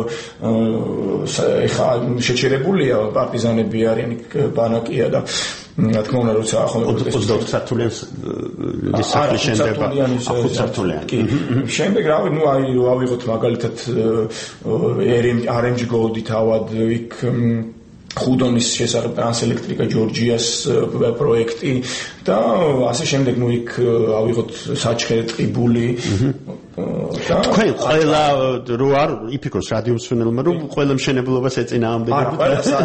Speaker 6: ეხა შეჩერებულია, პარტიზანები არიან, იქ ბანაკია და რა თქმა უნდა, როცა ახლა
Speaker 3: 24 სართულიანი სახლი შენდება, 5 სართულიანი.
Speaker 6: კი. შემდეგ რავი, ნუ აი ავიღოთ მაგალითად RMG Gold-ით ავად იქ ხუდონის შესახებ ტრანსელექტრიკა ჯორჯიას პროექტი და ასე შემდეგ, ნუ იქ ავიღოთ საჩხერე ტყიბული
Speaker 3: თქვენ ყველა რო არ იფიქროს რადიო მსმენელმა რომ ყველა მშენებლობას ეწინააღმდეგებთ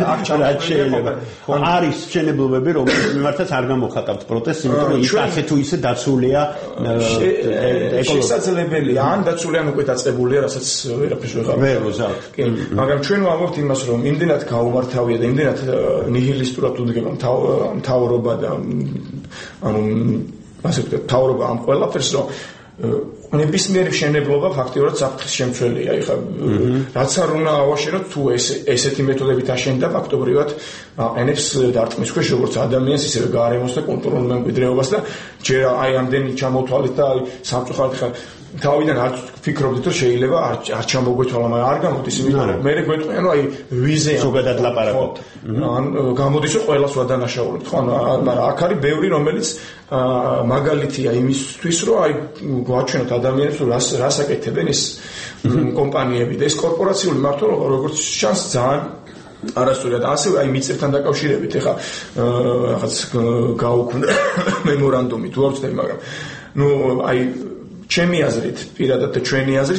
Speaker 3: არის მშენებლობები რომელთა მიმართაც არ გამოხატავთ პროტესტს, იმიტომ რომ ის ასე თუ ისე დაცულია
Speaker 6: შესაძლებელია ან დაცულია ან უკვე დაწყებულია, რასაც ვერაფერს ვეღარ
Speaker 3: კი,
Speaker 6: მაგრამ ჩვენ ვამბობთ იმას რომ იმდენად გაუმართავია და იმდენად ნიჰილისტურად უდგება მთავრობა და ანუ ასე ვთქვათ მთავრობა ამ ყველაფერს რომ ნებისმიერი მშენებლობა ფაქტიურად საფრთხის შემცველია. ეხლა რაც არ უნდა ავაშენოთ, თუ ესეთი მეთოდებით აშენდა, ფაქტობრივად აყენებს დარტყმის ქვეშ როგორც ადამიანს, ისევე გარემოს და კულტურულ მემკვიდრეობას და ჯერ აი ამდენი ჩამოთვალეთ და სამწუხაროდ ეხლა თავიდან არ ფიქრობდით რომ შეიძლება არ ჩამოგვეცვალა, მაგრამ არ გამოდის, იმიტომ რომ მე გვეტყვიან რომ აი ვიზე
Speaker 3: ზოგადად ლაპარაკობთ.
Speaker 6: ან გამოდის რომ ყველას ვადანაშაულებთ, ხო? მაგრამ აქ არის ბევრი რომელიც მაგალითია იმისთვის რომ აი გვაჩვენოთ ადამიანებს რომ რას აკეთებენ ეს კომპანიები და ეს კორპორაციული მმართველობა როგორც ჩანს ძალიან არასწორია და ასევე აი მიწებთან დაკავშირებით ეხა რაღაც გაუქმდა მემორანდუმი თუ არ ვცდები, მაგრამ ნუ აი ჩემი აზრით, პირადად და ჩვენი აზრით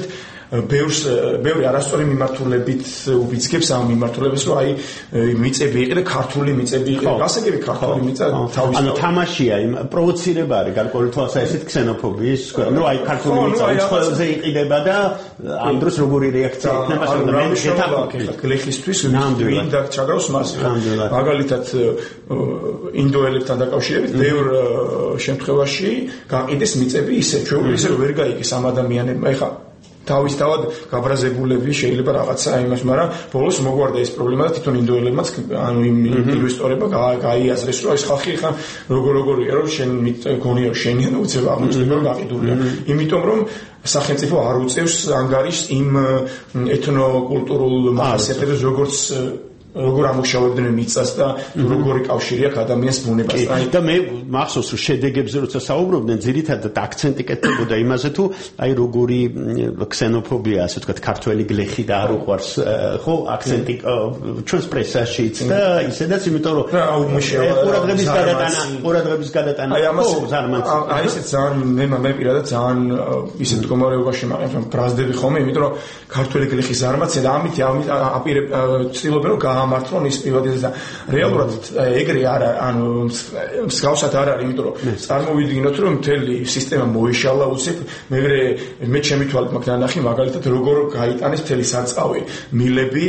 Speaker 6: ბევრი არასწორი მიმართულებით უბიძგებს ამ მიმართულებას, რომ აი მიწები იყიდე ქართული მიწები იყიდე, გასაგები ქართული მიწა თავის.
Speaker 3: ანუ თამაშია, პროვოცირება არის გარკვეული თვალსაზრისით ქსენოფობიის, ну აი ქართული მიწა უცხოელზე იყიდება და ამ დროს როგორი რეაქცია იქნება
Speaker 6: შეგეთახმებით გლეხისთვის ვინ დაგჭაგავს მას. მაგალითად ინდოელებთან დაკავშირებით ბევრ შემთხვევაში გაყიდეს მიწები ისე ჩვეულებრივ ისე ვერ გაიგეს ამ ადამიანებმა. ეხლა თავისთავად გაბრაზებულები შეიძლება რაღაცა იმას, მაგრამ ბოლოს მოგვარდა ეს პრობლემა და თვითონ ინდოელებმაც ანუ იმ ინვესტორებმა გაიაზრეს, რომ ეს ხალხი ხა როგორია, რომ შენ გონია შენია და უცებ აღმოჩნდება რომ გაყიდულია. იმიტომ რომ სახელმწიფო არ უწევს ანგარიშს იმ ეთნოკულტურულ მახასიათებლებს, როგორ ამუშავებდნენ მიწას და როგორი კავშირი აქვს ადამიანის ბუნებასთან.
Speaker 3: და მე მახსოვს რომ შედეგებზე როცა საუბრობდნენ, ძირითადად აქცენტი კეთდებოდა იმაზე თუ აი როგორი ქსენოფობია, ასე ვთქვათ, ქართველი გლეხი და არ უყვარს, ხო, აქცენტი ჩვენს პრესაშიც და ისედაც, იმიტომ რომ ყურადღების გადატანა ხო ზარმანცი.
Speaker 6: აი ესეც ძალიან მე პირადად ძალიან ისეთ მდგომარეობაში მაყენებ, რომ ბრაზდები ხოლმე, იმიტომ რომ ქართველი გლეხის ზარმაცი და ამით ცდილობენ რომ ამართლონ ის პრივატიზაცია. რეალურად ეგრე არა, ანუ მსგავსად არ არის, იმიტომ რომ წარმოვიდგინოთ, რომ მთელი სისტემა მოიშალა უცებ, მე ჩემი თვალით მაქვს ნანახი, მაგალითად როგორ გაიტანეს მთელი სარწყავი მილები,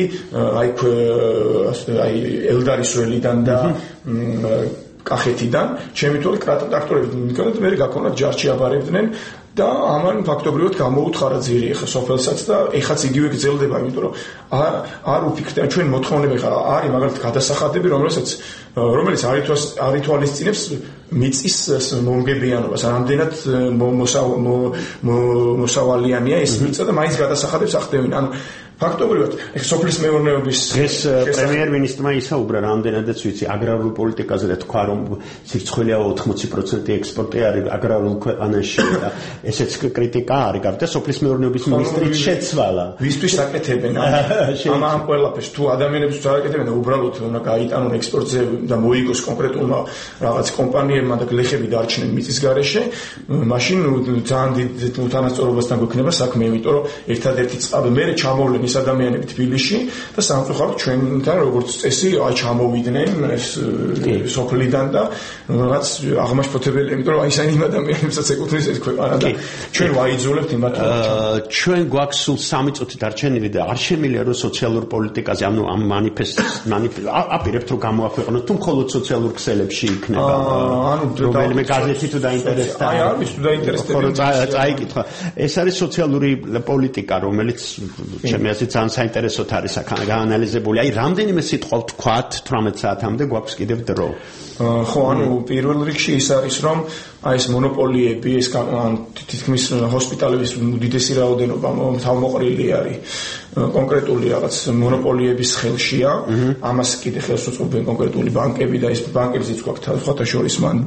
Speaker 6: აი ელდარის ველიდან და კახეთიდან, ჩემი თვალით ტრაქტორებით მიგონათ, მე გაქონათ ჯარში აბარებდნენ და ამან ფაქტობრივად გამოუთხარა ძირი ახლა სოფელსაც და ეხაც იგივე გრძელდება, იმიტომ რომ არ უფიქრდება ჩვენ მოთხოვნები ხა არის მაგალითად გადასახადები, რომელიც არ ითვალისწინებს მიწის მომგებიანობას, რამდენად მოსავალიანია ეს მიწა და მაინც გადასახადებს ახდევენ. ანუ ფაქტობრივად სოფლის მეურნეობის
Speaker 3: ეს პრემიერ-მინისტრმა ისაუბრა რამდენადაც ვიცი აგრარულ პოლიტიკაზე და თქვა რომ სირცხვილია 80% ექსპორტი არის აგრარულ ქვეყანაში და ესეც კრიტიკა არის გარდა სოფლის მეურნეობის მინისტრიც შეცვალა.
Speaker 6: ვისთვის აკეთებენ ამ ყველაფერს თუ ადამიანებს თუ აკეთებენ და უბრალოდ უნდა გაიტანონ ექსპორტზე და მოიგოს კონკრეტულმა რაღაც კომპანიებმა და გლეხები დარჩნენ მიწის გარეშე, მაშინ ძალიან დიდ უთანასწორობასთან გვექნება საქმე, იმიტომ რომ ერთადერთი წყარო მე ჩამოვლენ ის ადამიანები თბილისში და სამწუხაროდ ჩვენთან როგორც წესი აი ჩამოვიდნენ ეს სოფლიდან და რაღაც აღმაშფოთებელია, იმიტომ რომ აი ისინი ადამიანებსაც ეკუთვნის ეს ქვეყანა და ჩვენ ვაიძულებთ იმათ
Speaker 3: ჩვენ გვაქვს სულ 3 წუთი დარჩენილი და არ შემიძლია რომ სოციალურ პოლიტიკაზე ანუ ამ მანიფესტს აპირებთ რომ გამოაქვეყნოთ თუ მხოლოდ სოციალურ ქსელებში იქნება ანუ რომელიმე გაზეთი თუ დაინტერესდა
Speaker 6: აი არის თუ დაინტერესდება
Speaker 3: წაიკითხა ეს არის სოციალური პოლიტიკა რომელიც ჩემი აზრით ძალიან საინტერესოდ არის გაანალიზებული აი რამდენიმე სიტყვა ვთქვათ 18 საათამდე გვაქვს კიდევ დრო
Speaker 6: ხო ანუ პირველ რიგში ის არის რომ აი ეს მონოპოლიები ეს თითქმის ჰოსპიტალების უდიდესი რაოდენობა თავმოყრილი არის კონკრეტული რაღაც მონოპოლიების ხელშია ამას კიდე ხელს უწყობენ კონკრეტული ბანკები და ეს ბანკებიც გვაქვს სხვათა შორის მან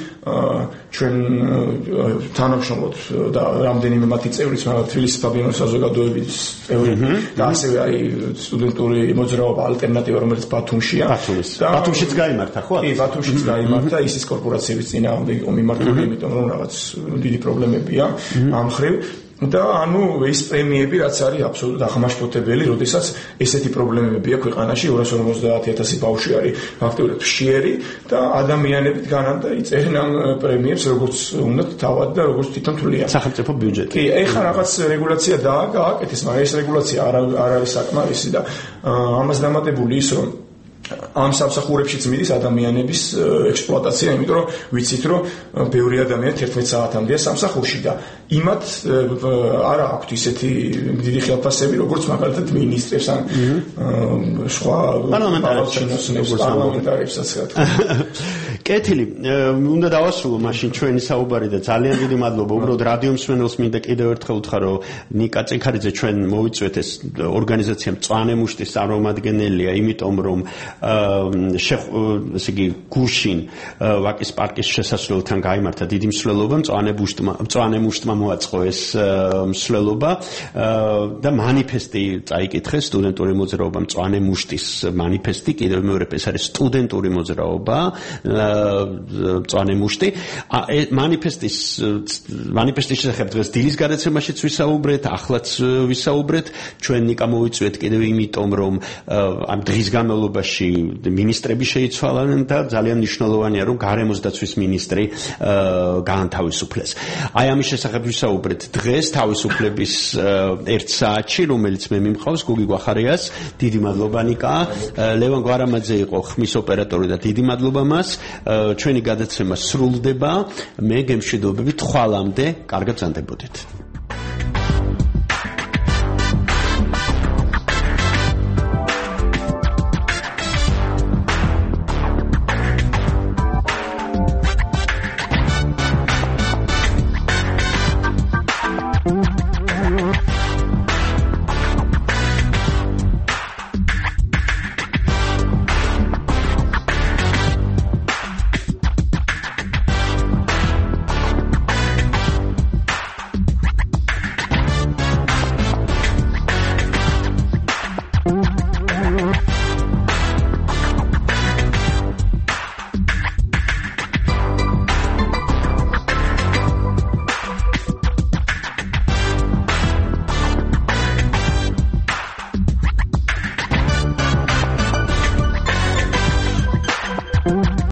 Speaker 6: ჩვენ თანამშრომლობთ და რამდენიმე მათი წევრიც თბილისის ფაბიანოს საზოგადოების წევრი და ასევე აი სტუდენტური მოძრაობა ალტერნატივა რომელიც ბათუმშია
Speaker 3: ბათუმშიც გაიმართა ხო?
Speaker 6: კი ბათუმშიც გაიმართა ისის კორპორაციების წინააღმდეგ იყო მიმართული იმიტომ რომ რაღაც დიდი პრობლემებია ამ მხრივ და ანუ ეს პრემიები რაც არის აბსოლუტურად აღმაშფოთებელი, როდესაც ესეთი პრობლემები აქვს ქვეყანაში 250,000 ბავშვი არის ფაქტობრივად მშიერი და ადამიანები დგანან და იწერენ ამ პრემიებს როგორც უნდა თავად და როგორც თვითონ თვლიან
Speaker 3: სახელმწიფო ბიუჯეტი.
Speaker 6: კი, ეხლა რაღაც რეგულაცია გააკეთეს, მაგრამ ეს რეგულაცია არ არის საკმარისი და ამას დამატებული ის რომ ამ სამსახურებშიც მიდის ადამიანების ექსპლუატაცია, იმიტომ რომ ვიცით რომ ბევრი ადამიანი 11 საათამდეა სამსახურში და იმათ არა აქვთ ისეთი დიდი ხელფასები, როგორც მაგალითად მინისტრებს ან სხვა პარლამენტარებსაც.
Speaker 3: კეთილი, უნდა დავასრულო მაშინ ჩვენი საუბარი და ძალიან დიდი მადლობა უბრალოდ რადიო მსმენელს მინდა კიდევ ერთხელ უთხრა რომ ნიკა წინხარიძე ჩვენ მოვიწვეთ ეს ორგანიზაცია მწვანე მუშტის წარმომადგენელია, იმიტომ რომ ესე იგი გუშინ ვაკის პარკის შესასვლელთან გაიმართა დიდი მსვლელობა მწვანე მუშტმა მოაწყო ეს მსვლელობა და მანიფესტი წაიკითხეს სტუდენტური მოძრაობა მწვანე მუშტის მანიფესტი კიდევ მეორე ეს არის სტუდენტური მოძრაობა მწვანე მუშტი. მანიფესტის შესახებ დღეს დილის გადაცემაშიც ვისაუბრეთ, ახლაც ვისაუბრეთ. ჩვენ ნიკა მოვიწვიეთ კიდევ იმიტომ, რომ ამ დღის განმავლობაში მინისტრები შეიცვალნენ და ძალიან მნიშვნელოვანია, რომ გარემოს დაცვის მინისტრი გაანთავისუფლეს. აი ამის შესახებ ვისაუბრეთ დღეს თავისუფლების 1 საათში, რომელიც მე მიმყავს გუგი გვახარიას. დიდი მადლობა ნიკა. ლევან გვარამაძე იყო ხმის ოპერატორი და დიდი მადლობა მას. ჩვენი გადაცემა სრულდება. მე გემშვიდობებით ხვალამდე. კარგად ბრძანდებოდეთ.